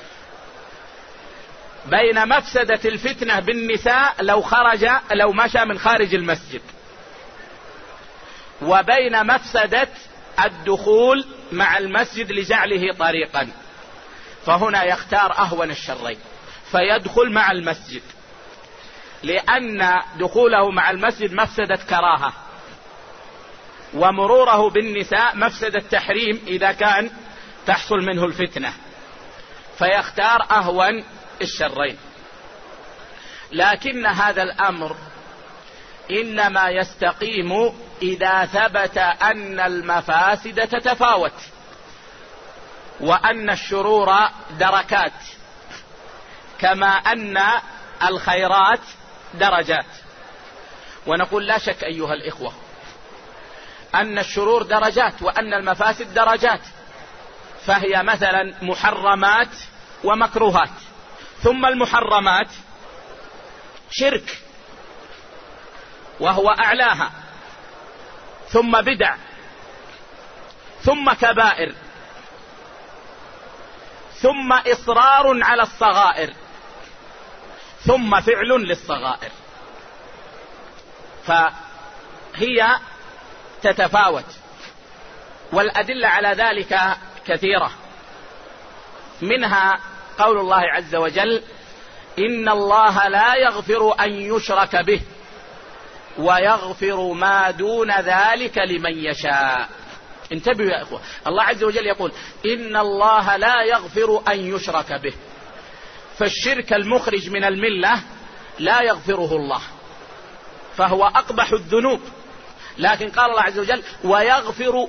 بين مفسدة الفتنة بالنساء لو مشى من خارج المسجد، وبين مفسدة الدخول مع المسجد لجعله طريقا. فهنا يختار أهون الشرين فيدخل مع المسجد، لأن دخوله مع المسجد مفسدة كراهة، ومروره بالنساء مفسدة تحريم إذا كان تحصل منه الفتنة، فيختار أهون الشرين. لكن هذا الأمر إنما يستقيم إذا ثبت أن المفاسد تتفاوت، وأن الشرور دركات، كما أن الخيرات درجات. ونقول لا شك أيها الإخوة أن الشرور درجات وأن المفاسد درجات، فهي مثلا محرمات ومكروهات، ثم المحرمات شرك وهو أعلاها، ثم بدع، ثم كبائر، ثم إصرار على الصغائر، ثم فعل للصغائر. فهي تتفاوت، والأدلة على ذلك كثيرة، منها قول الله عز وجل: إن الله لا يغفر أن يشرك به ويغفر ما دون ذلك لمن يشاء. انتبهوا يا إخوة، الله عز وجل يقول إن الله لا يغفر أن يشرك به، فالشرك المخرج من الملة لا يغفره الله، فهو أقبح الذنوب. لكن قال الله عز وجل ويغفر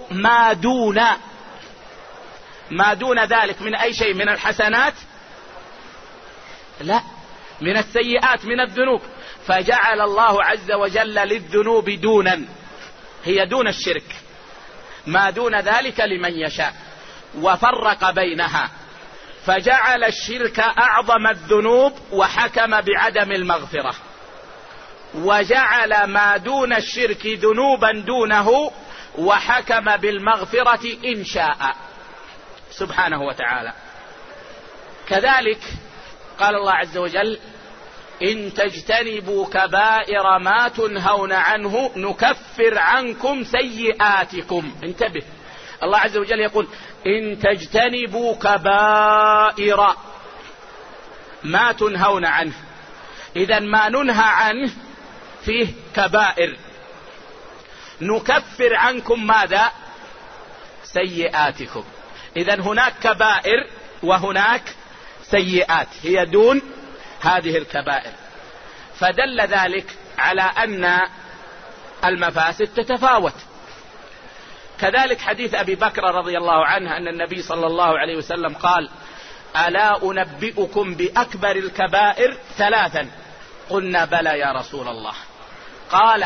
ما دون ذلك من أي شيء؟ من الحسنات؟ لا، من السيئات، من الذنوب. فجعل الله عز وجل للذنوب دونا، هي دون الشرك، ما دون ذلك لمن يشاء، وفرق بينها، فجعل الشرك أعظم الذنوب وحكم بعدم المغفرة، وجعل ما دون الشرك ذنوبا دونه وحكم بالمغفرة إن شاء سبحانه وتعالى. كذلك قال الله عز وجل: إن تجتنبوا كبائر ما تنهون عنه نكفر عنكم سيئاتكم. انتبه، الله عز وجل يقول: إن تجتنبوا كبائر ما تنهون عنه، إذن ما ننهى عنه فيه كبائر، نكفر عنكم ماذا؟ سيئاتكم. إذن هناك كبائر وهناك سيئات، هي دون هذه الكبائر، فدل ذلك على أن المفاسد تتفاوت. كذلك حديث أبي بكر رضي الله عنه أن النبي صلى الله عليه وسلم قال: ألا أنبئكم بأكبر الكبائر 3؟ قلنا: بلى يا رسول الله. قال: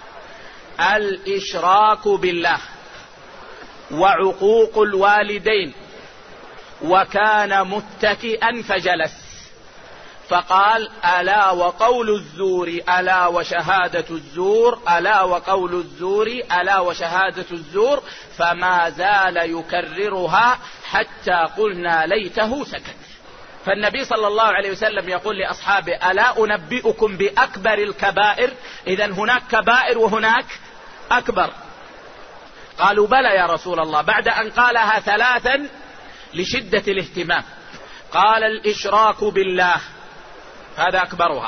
الإشراك بالله، وعقوق الوالدين، وكان متكئا فجلس، فقال: ألا وقول الزور، ألا وشهادة الزور، ألا وقول الزور، ألا وشهادة الزور، فما زال يكررها حتى قلنا ليته سكت. فالنبي صلى الله عليه وسلم يقول لأصحابه: ألا أنبئكم بأكبر الكبائر؟ إذن هناك كبائر وهناك أكبر. قالوا: بلى يا رسول الله، بعد أن قالها 3 لشدة الاهتمام. قال: الإشراك بالله، هذا أكبرها،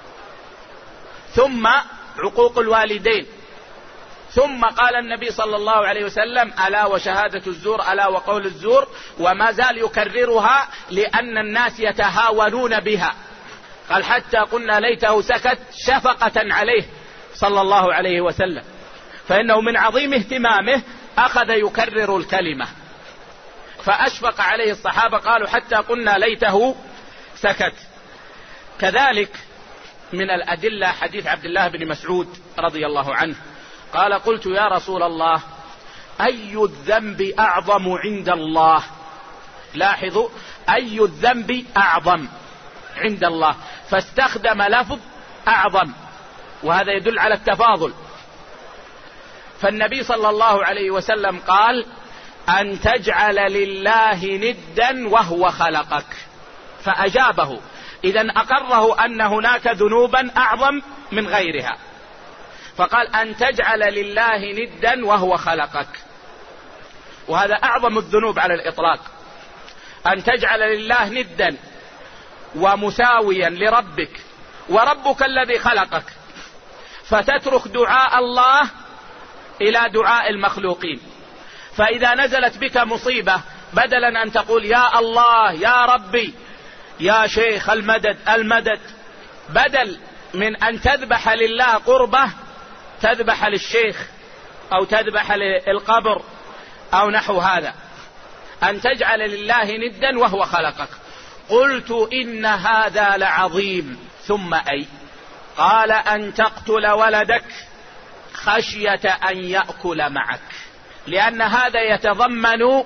ثم عقوق الوالدين، ثم قال النبي صلى الله عليه وسلم: ألا وشهادة الزور، ألا وقول الزور، وما زال يكررها لأن الناس يتهاونون بها. قال: حتى قلنا ليته سكت، شفقة عليه صلى الله عليه وسلم، فإنه من عظيم اهتمامه أخذ يكرر الكلمة، فأشفق عليه الصحابة، قالوا: حتى قلنا ليته سكت. كذلك من الأدلة حديث عبد الله بن مسعود رضي الله عنه قال: قلت يا رسول الله: أي الذنب أعظم عند الله؟ لاحظوا، أي الذنب أعظم عند الله، فاستخدم لفظ أعظم، وهذا يدل على التفاضل. فالنبي صلى الله عليه وسلم قال: أن تجعل لله ندا وهو خلقك، فأجابه. إذن أقره أن هناك ذنوبا أعظم من غيرها، فقال: أن تجعل لله ندا وهو خلقك، وهذا أعظم الذنوب على الإطلاق، أن تجعل لله ندا ومساويا لربك، وربك الذي خلقك، فتترك دعاء الله إلى دعاء المخلوقين. فإذا نزلت بك مصيبة، بدلا أن تقول يا الله يا ربي يا شيخ المدد المدد، بدل من أن تذبح لله قربة تذبح للشيخ أو تذبح للقبر أو نحو هذا. أن تجعل لله ندا وهو خلقك. قلت: إن هذا لعظيم. ثم أي؟ قال: أن تقتل ولدك خشية أن يأكل معك، لأن هذا يتضمن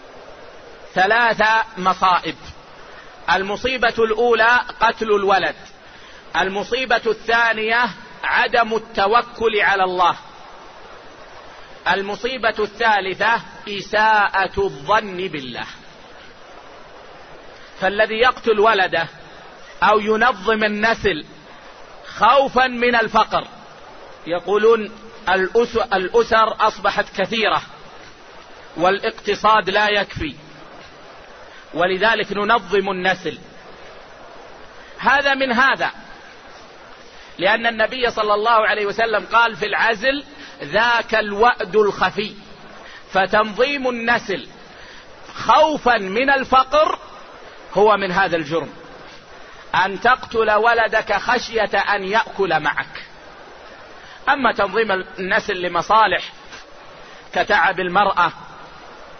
3 مصائب. المصيبة الأولى قتل الولد، المصيبة الثانية عدم التوكل على الله، المصيبة الثالثة إساءة الظن بالله. فالذي يقتل ولده أو ينظم النسل خوفا من الفقر، يقولون الأسر أصبحت كثيرة والاقتصاد لا يكفي، ولذلك ننظم النسل، هذا من هذا، لأن النبي صلى الله عليه وسلم قال في العزل: ذاك الوأد الخفي. فتنظيم النسل خوفا من الفقر هو من هذا الجرم، أن تقتل ولدك خشية أن يأكل معك. أما تنظيم النسل لمصالح كتعب المرأة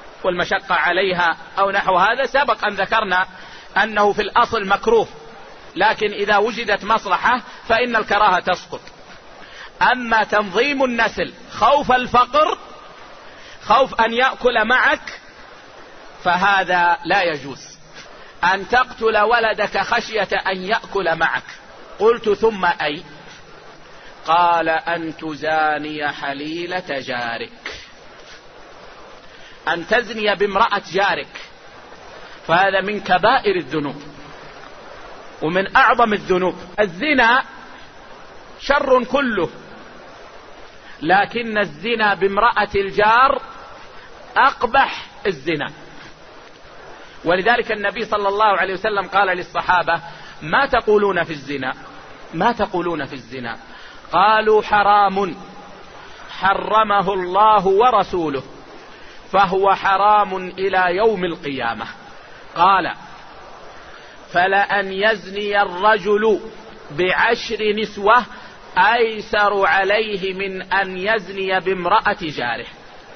والمشقة عليها أو نحو هذا، سبق أن ذكرنا أنه في الأصل مكروه، لكن إذا وجدت مصلحة فإن الكراهة تسقط. أما تنظيم النسل خوف الفقر، خوف أن يأكل معك، فهذا لا يجوز. أن تقتل ولدك خشية أن يأكل معك. قلت ثم أي؟ قال أن تزاني حليلة جارك، أن تزني بامرأة جارك، فهذا من كبائر الذنوب ومن أعظم الذنوب. الزنا شر كله، لكن الزنا بامرأة الجار أقبح الزنا. ولذلك النبي صلى الله عليه وسلم قال للصحابة: ما تقولون في الزنا؟ ما تقولون في الزنا؟ قالوا: حرام حرمه الله ورسوله، فهو حرام إلى يوم القيامة. قال: فلأن يزني الرجل ب10 نسوة أيسر عليه من أن يزني بامرأة جاره.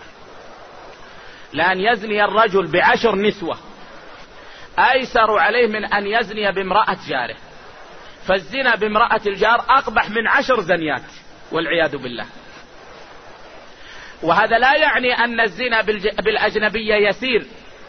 لأن يزني الرجل ب10 نسوة أيسر عليه من أن يزني بامرأة جاره. فالزنا بامرأة الجار أقبح من 10 زنيات والعياذ بالله. وهذا لا يعني أن الزنا بالأجنبية يسير،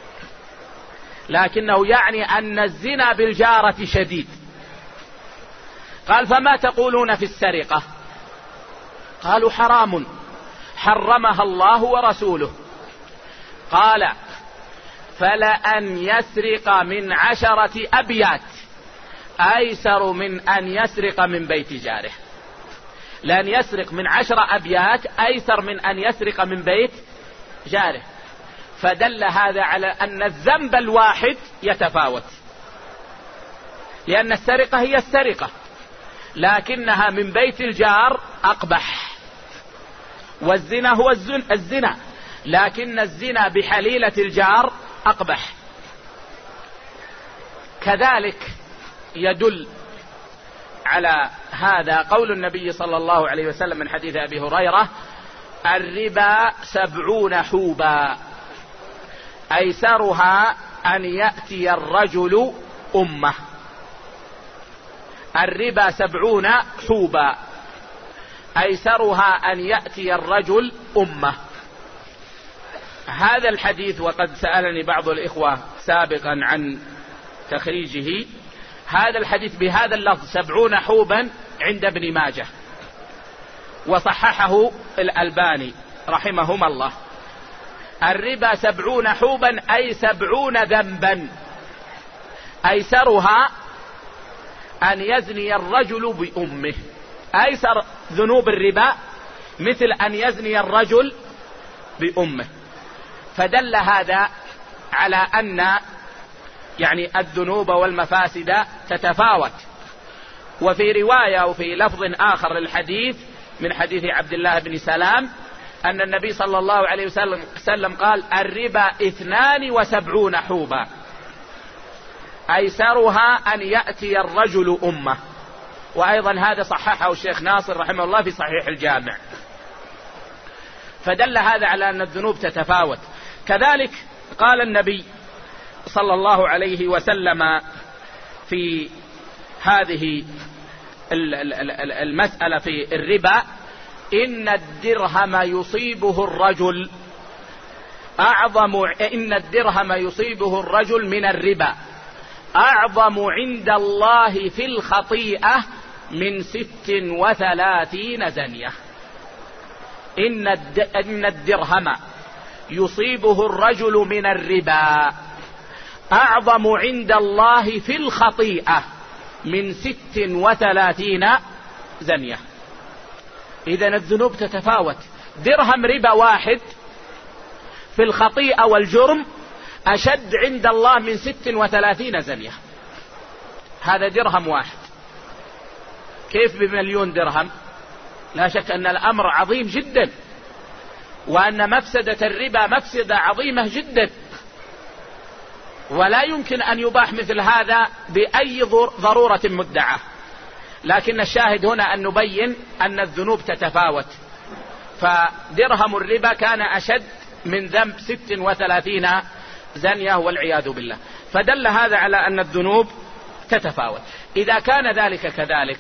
لكنه يعني أن الزنا بالجارة شديد. قال: فما تقولون في السرقة؟ قالوا: حرام حرمها الله ورسوله. قال: فلأن يسرق من 10 أبيات أيسر من أن يسرق من بيت جاره. لأن يسرق من 10 أبيات أيسر من أن يسرق من بيت جاره. فدل هذا على أن الذنب الواحد يتفاوت، لأن السرقة هي السرقة، لكنها من بيت الجار أقبح، والزنا هو الزنا، لكن الزنا بحليلة الجار أقبح. كذلك يدل على هذا قول النبي صلى الله عليه وسلم من حديث أبي هريرة: الربا 70 حوبا أيسرها أن يأتي الرجل أمه. الربا 70 حوبا أيسرها أن يأتي الرجل أمه. هذا الحديث، وقد سألني بعض الإخوة سابقا عن تخريجه، هذا الحديث بهذا اللفظ 70 حوبا عند ابن ماجه، وصححه الألباني رحمهما الله. الربا 70 حوبا أي 70 ذنبا أيسرها أن يزني الرجل بأمه. أيسر ذنوب الربا مثل أن يزني الرجل بأمه. فدل هذا على أن يعني الذنوب والمفاسد تتفاوت. وفي رواية وفي لفظ آخر للحديث من حديث عبد الله بن سلام أن النبي صلى الله عليه وسلم قال: الربا 72 حوبا أيسرها أن يأتي الرجل أمه. وأيضا هذا صححه الشيخ ناصر رحمه الله في صحيح الجامع. فدل هذا على أن الذنوب تتفاوت. كذلك قال النبي صلى الله عليه وسلم في هذه المسألة في الربا: إن الدرهم يصيبه الرجل من الربا أعظم عند الله في الخطيئة من 36 زنية. إن الدرهم يصيبه الرجل من الربا أعظم عند الله في الخطيئة من 36 زنية. إذن الذنوب تتفاوت. درهم ربا واحد في الخطيئة والجرم أشد عند الله من 36 زنية. هذا درهم واحد، كيف ب1,000,000 درهم؟ لا شك أن الأمر عظيم جدا، وأن مفسدة الربا مفسدة عظيمة جدا، ولا يمكن أن يباح مثل هذا بأي ضرورة مدعاة. لكن الشاهد هنا أن نبين أن الذنوب تتفاوت. فدرهم الربا كان أشد من ذنب 36 زنية والعياذ بالله. فدل هذا على أن الذنوب تتفاوت. إذا كان ذلك كذلك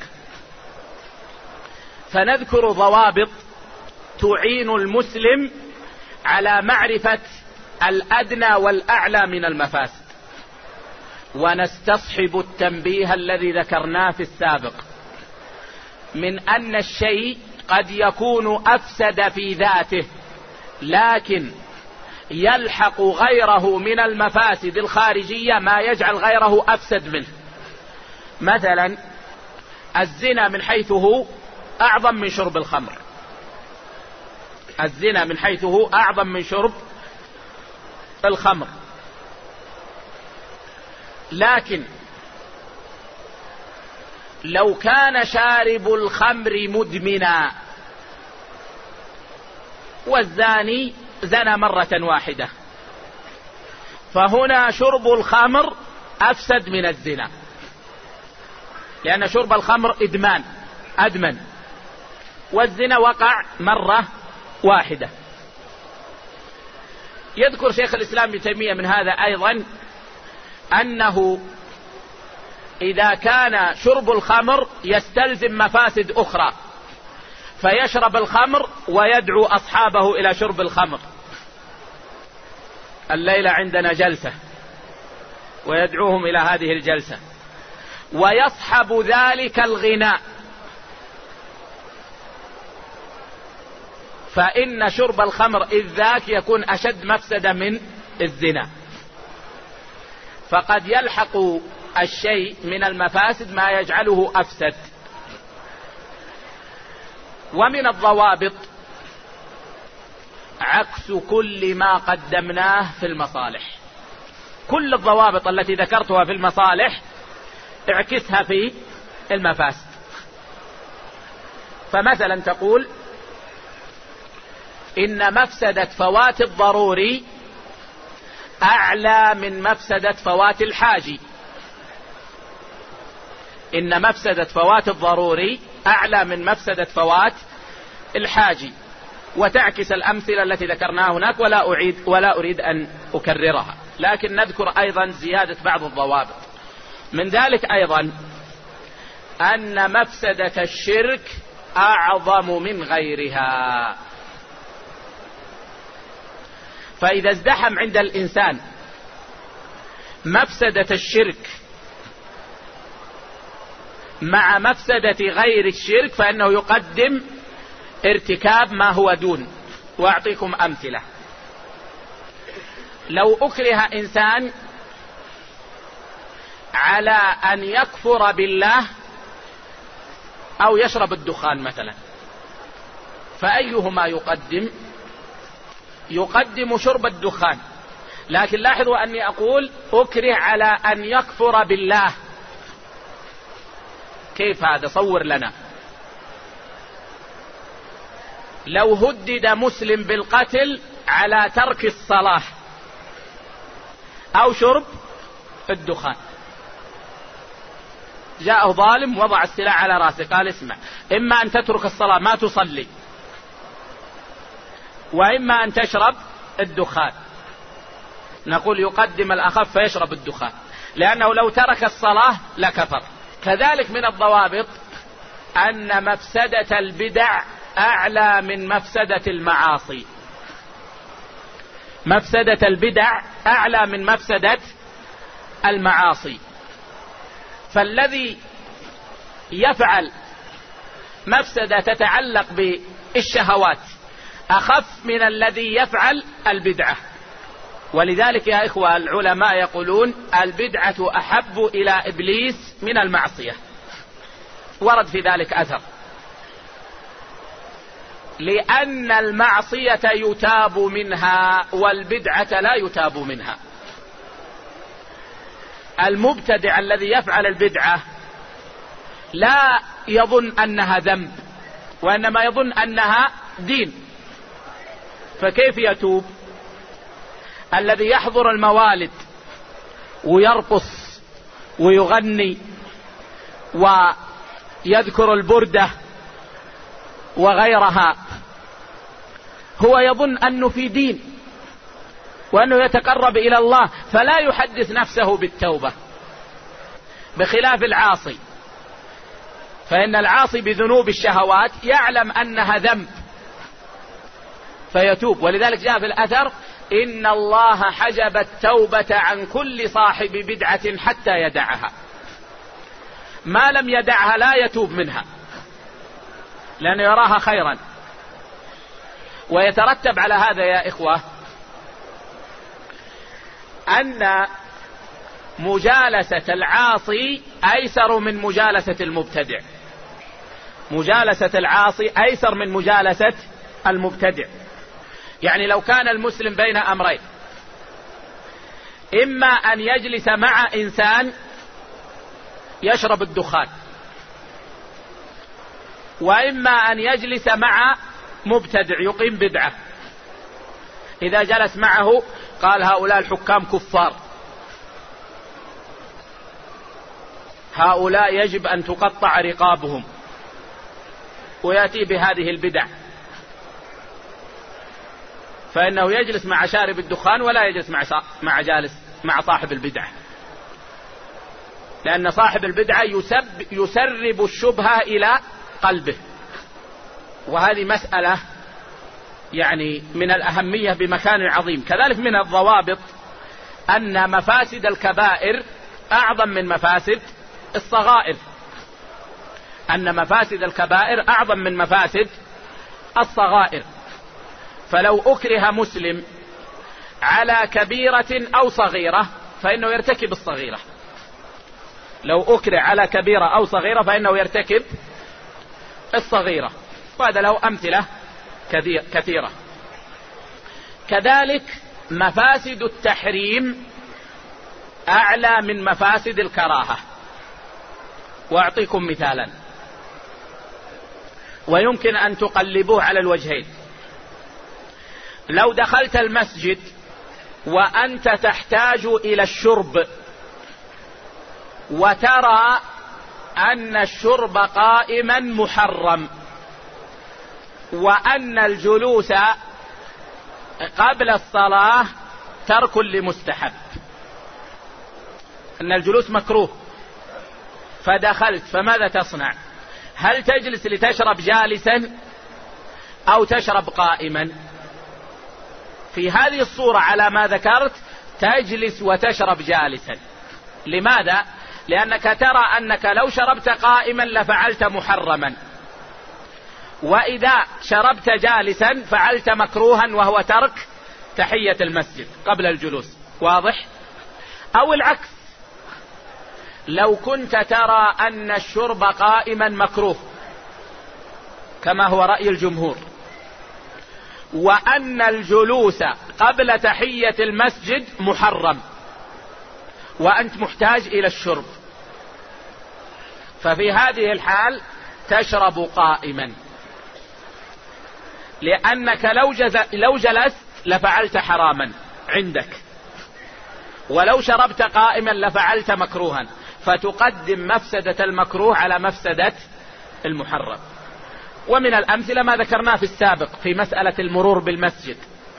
فنذكر ضوابط تعين المسلم على معرفة الأدنى والأعلى من المفاسد، ونستصحب التنبيه الذي ذكرناه في السابق من أن الشيء قد يكون أفسد في ذاته لكن يلحق غيره من المفاسد الخارجية ما يجعل غيره أفسد منه. مثلا الزنا من حيث هو أعظم من شرب الخمر، الزنا من حيث هو أعظم من شرب الخمر، لكن لو كان شارب الخمر مدمنا والزاني زنى مرة واحدة، فهنا شرب الخمر أفسد من الزنا، لأن شرب الخمر أدمن، والزنا وقع مرة واحدة. يذكر شيخ الإسلام ابن تيمية من هذا أيضا أنه إذا كان شرب الخمر يستلزم مفاسد أخرى فيشرب الخمر ويدعو أصحابه إلى شرب الخمر، الليلة عندنا جلسة، ويدعوهم إلى هذه الجلسة، ويصحب ذلك الغناء، فإن شرب الخمر إذ ذاك يكون أشد مفسدة من الزنا، فقد يلحق الشيء من المفاسد ما يجعله أفسد. ومن الضوابط عكس كل ما قدمناه في المصالح، كل الضوابط التي ذكرتها في المصالح اعكسها في المفاسد. فمثلا تقول إن مفسدة فوات الضروري أعلى من مفسدة فوات الحاجي، إن مفسدة فوات الضروري أعلى من مفسدة فوات الحاجي، وتعكس الأمثلة التي ذكرناها هناك ولا أريد أن أكررها، لكن نذكر أيضا زيادة بعض الضوابط. من ذلك أيضا أن مفسدة الشرك أعظم من غيرها، فإذا ازدحم عند الإنسان مفسدة الشرك مع مفسدة غير الشرك فإنه يقدم ارتكاب ما هو دون. وأعطيكم أمثلة. لو أكره إنسان على أن يكفر بالله أو يشرب الدخان مثلا، فأيهما يقدم شرب الدخان، لكن لاحظوا أني أقول أكره على أن يكفر بالله. كيف هذا؟ صور لنا. لو هدد مسلم بالقتل على ترك الصلاة أو شرب الدخان، جاءه ظالم وضع السلاح على رأسه قال اسمع، إما أن تترك الصلاة ما تصلي، وإما أن تشرب الدخان، نقول يقدم الأخف فيشرب الدخان، لأنه لو ترك الصلاة لكفر. كذلك من الضوابط أن مفسدة البدع أعلى من مفسدة المعاصي، مفسدة البدع أعلى من مفسدة المعاصي، فالذي يفعل مفسدة تتعلق بالشهوات أخف من الذي يفعل البدعة. ولذلك يا إخوة العلماء يقولون البدعة أحب إلى إبليس من المعصية، ورد في ذلك أثر، لأن المعصية يتاب منها والبدعة لا يتاب منها. المبتدع الذي يفعل البدعة لا يظن أنها ذنب، وإنما يظن أنها دين، فكيف يتوب؟ الذي يحضر الموالد ويرقص ويغني ويذكر البردة وغيرها هو يظن أنه في دين وأنه يتقرب إلى الله، فلا يحدث نفسه بالتوبة. بخلاف العاصي، فإن العاصي بذنوب الشهوات يعلم أنها ذنب فيتوب، ولذلك جاء في الأثر: إن الله حجب التوبة عن كل صاحب بدعة حتى يدعها. ما لم يدعها لا يتوب منها، لأنه يراها خيرا. ويترتب على هذا يا إخوة أن مجالسة العاصي أيسر من مجالسة المبتدع. مجالسة العاصي أيسر من مجالسة المبتدع. يعني لو كان المسلم بين أمرين: إما أن يجلس مع إنسان يشرب الدخان، وإما أن يجلس مع مبتدع يقيم بدعة. إذا جلس معه قال: هؤلاء الحكام كفار، هؤلاء يجب أن تقطع رقابهم، ويأتي بهذه البدع، فإنه يجلس مع شارب الدخان ولا يجلس مع صاحب البدعة، لأن صاحب البدعة يسرب الشبهة إلى قلبه. وهذه مسألة يعني من الأهمية بمكان عظيم. كذلك من الضوابط أن مفاسد الكبائر أعظم من مفاسد الصغائر، أن مفاسد الكبائر أعظم من مفاسد الصغائر. فلو أكره مسلم على كبيرة أو صغيرة فإنه يرتكب الصغيرة. لو أكره على كبيرة أو صغيرة فإنه يرتكب الصغيرة، وهذا له أمثلة كثيرة. كذلك مفاسد التحريم أعلى من مفاسد الكراهة. وأعطيكم مثالا ويمكن أن تقلبوه على الوجهين. لو دخلت المسجد وأنت تحتاج إلى الشرب وترى أن الشرب قائما محرم، وأن الجلوس قبل الصلاة ترك لمستحب، أن الجلوس مكروه، فدخلت، فماذا تصنع؟ هل تجلس لتشرب جالسا أو تشرب قائما؟ في هذه الصورة على ما ذكرت تجلس وتشرب جالسا. لماذا؟ لأنك ترى أنك لو شربت قائما لفعلت محرما، وإذا شربت جالسا فعلت مكروها وهو ترك تحية المسجد قبل الجلوس. واضح؟ أو العكس، لو كنت ترى أن الشرب قائما مكروه كما هو رأي الجمهور، وأن الجلوس قبل تحية المسجد محرم، وأنت محتاج إلى الشرب، ففي هذه الحال تشرب قائما، لأنك لو جلست لفعلت حراما عندك، ولو شربت قائما لفعلت مكروها، فتقدم مفسدة المكروه على مفسدة المحرم. ومن الأمثلة ما ذكرناه في السابق في مسألة المرور بالمسجد.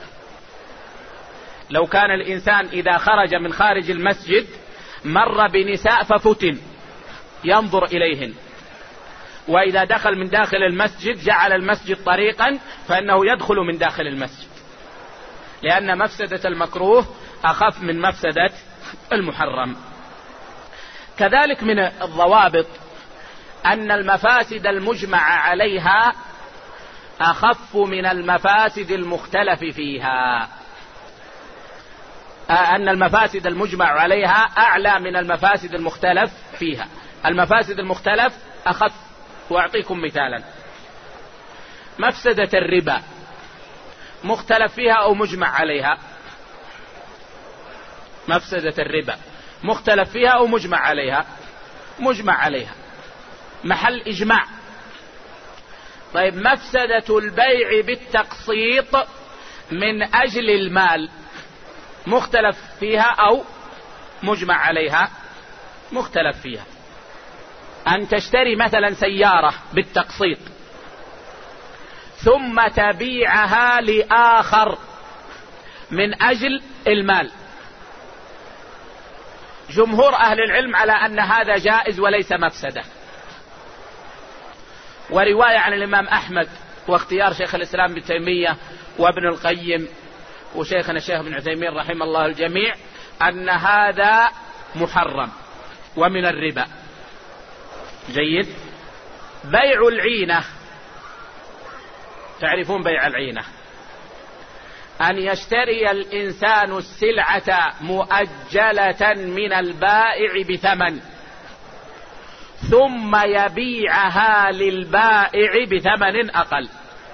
لو كان الإنسان إذا خرج من خارج المسجد مر بنساء ففتن ينظر إليهن، وإذا دخل من داخل المسجد جعل المسجد طريقا فإنه يدخل من داخل المسجد، لأن مفسدة المكروه أخف من مفسدة المحرم. كذلك من الضوابط أن المفاسد المجمع عليها أخف من المفاسد المختلف فيها، أن المفاسد المجمع عليها أعلى من المفاسد المختلف فيها. المفاسد المختلف أخف. وأعطيكم مثالا: مفسدة الربا مختلف فيها أو مجمع عليها؟ مفسدة الربا مختلف فيها أو مجمع عليها؟ مجمع عليها، محل إجماع. طيب مفسدة البيع بالتقسيط من أجل المال مختلف فيها أو مجمع عليها؟ مختلف فيها. أن تشتري مثلا سيارة بالتقسيط ثم تبيعها لآخر من أجل المال، جمهور أهل العلم على أن هذا جائز وليس مفسدة. ورواية عن الإمام أحمد واختيار شيخ الإسلام ابن تيمية وابن القيم وشيخنا الشيخ ابن عثيمين رحمه الله الجميع أن هذا محرم ومن الربا. جيد. بيع العينة، تعرفون بيع العينة، أن يشتري الإنسان السلعة مؤجلة من البائع بثمن ثم يبيعها للبائع بثمن أقل.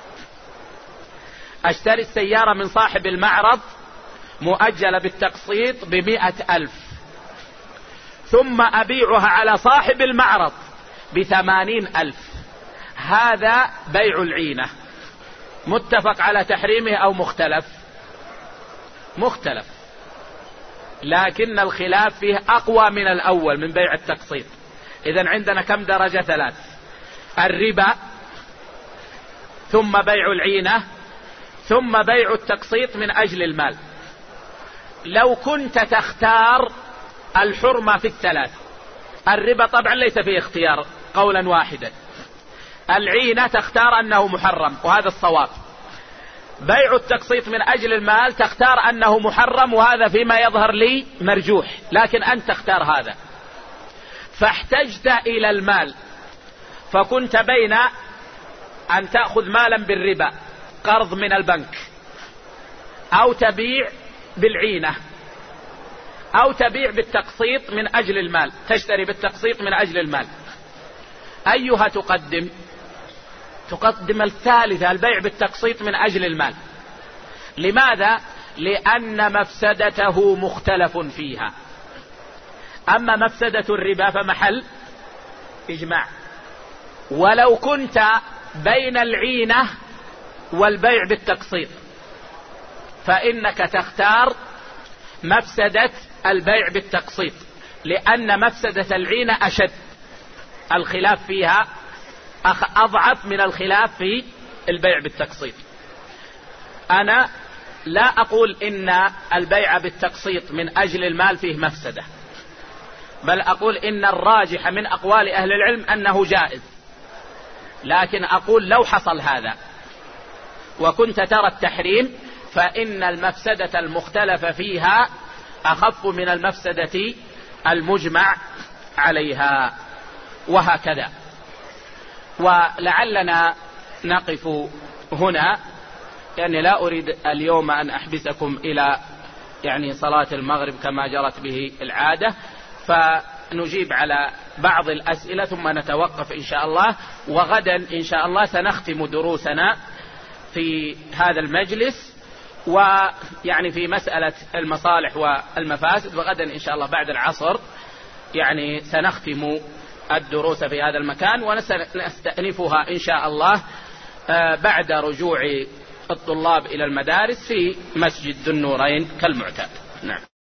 أشتري السيارة من صاحب المعرض مؤجلة بالتقسيط ب100,000 ثم أبيعها على صاحب المعرض ب80,000. هذا بيع العينة. متفق على تحريمه أو مختلف؟ مختلف، لكن الخلاف فيه أقوى من الأول من بيع التقسيط. إذن عندنا كم درجة؟ 3: الربا، ثم بيع العينة، ثم بيع التقسيط من أجل المال. لو كنت تختار الحرمة في الثلاث، الربا طبعا ليس فيه اختيار قولا واحدا، العينة تختار أنه محرم وهذا الصواب، بيع التقسيط من أجل المال تختار أنه محرم وهذا فيما يظهر لي مرجوح، لكن أنت تختار هذا. فاحتجت إلى المال، فكنت بين أن تأخذ مالا بالربا قرض من البنك، أو تبيع بالعينة، أو تبيع بالتقسيط من أجل المال، تشتري بالتقسيط من أجل المال. أيها تقدم؟ تقدم الثالثة، البيع بالتقسيط من أجل المال. لماذا؟ لأن مفسدته مختلف فيها. أما مفسدة الربا فمحل إجماع. ولو كنت بين العينة والبيع بالتقسيط فإنك تختار مفسدة البيع بالتقسيط، لأن مفسدة العينة أشد، الخلاف فيها أضعف من الخلاف في البيع بالتقسيط. أنا لا أقول إن البيع بالتقسيط من أجل المال فيه مفسدة، بل أقول إن الراجح من أقوال أهل العلم أنه جائز، لكن أقول لو حصل هذا وكنت ترى التحريم فإن المفسدة المختلف فيها أخف من المفسدة المجمع عليها، وهكذا. ولعلنا نقف هنا، يعني لا أريد اليوم أن أحبسكم إلى صلاة المغرب كما جرت به العادة، فنجيب على بعض الأسئلة ثم نتوقف إن شاء الله. وغدا إن شاء الله سنختم دروسنا في هذا المجلس، في مسألة المصالح والمفاسد، وغدا إن شاء الله بعد العصر سنختم الدروس في هذا المكان، ونستأنفها إن شاء الله بعد رجوع الطلاب إلى المدارس في مسجد ذو النورين كالمعتاد. نعم.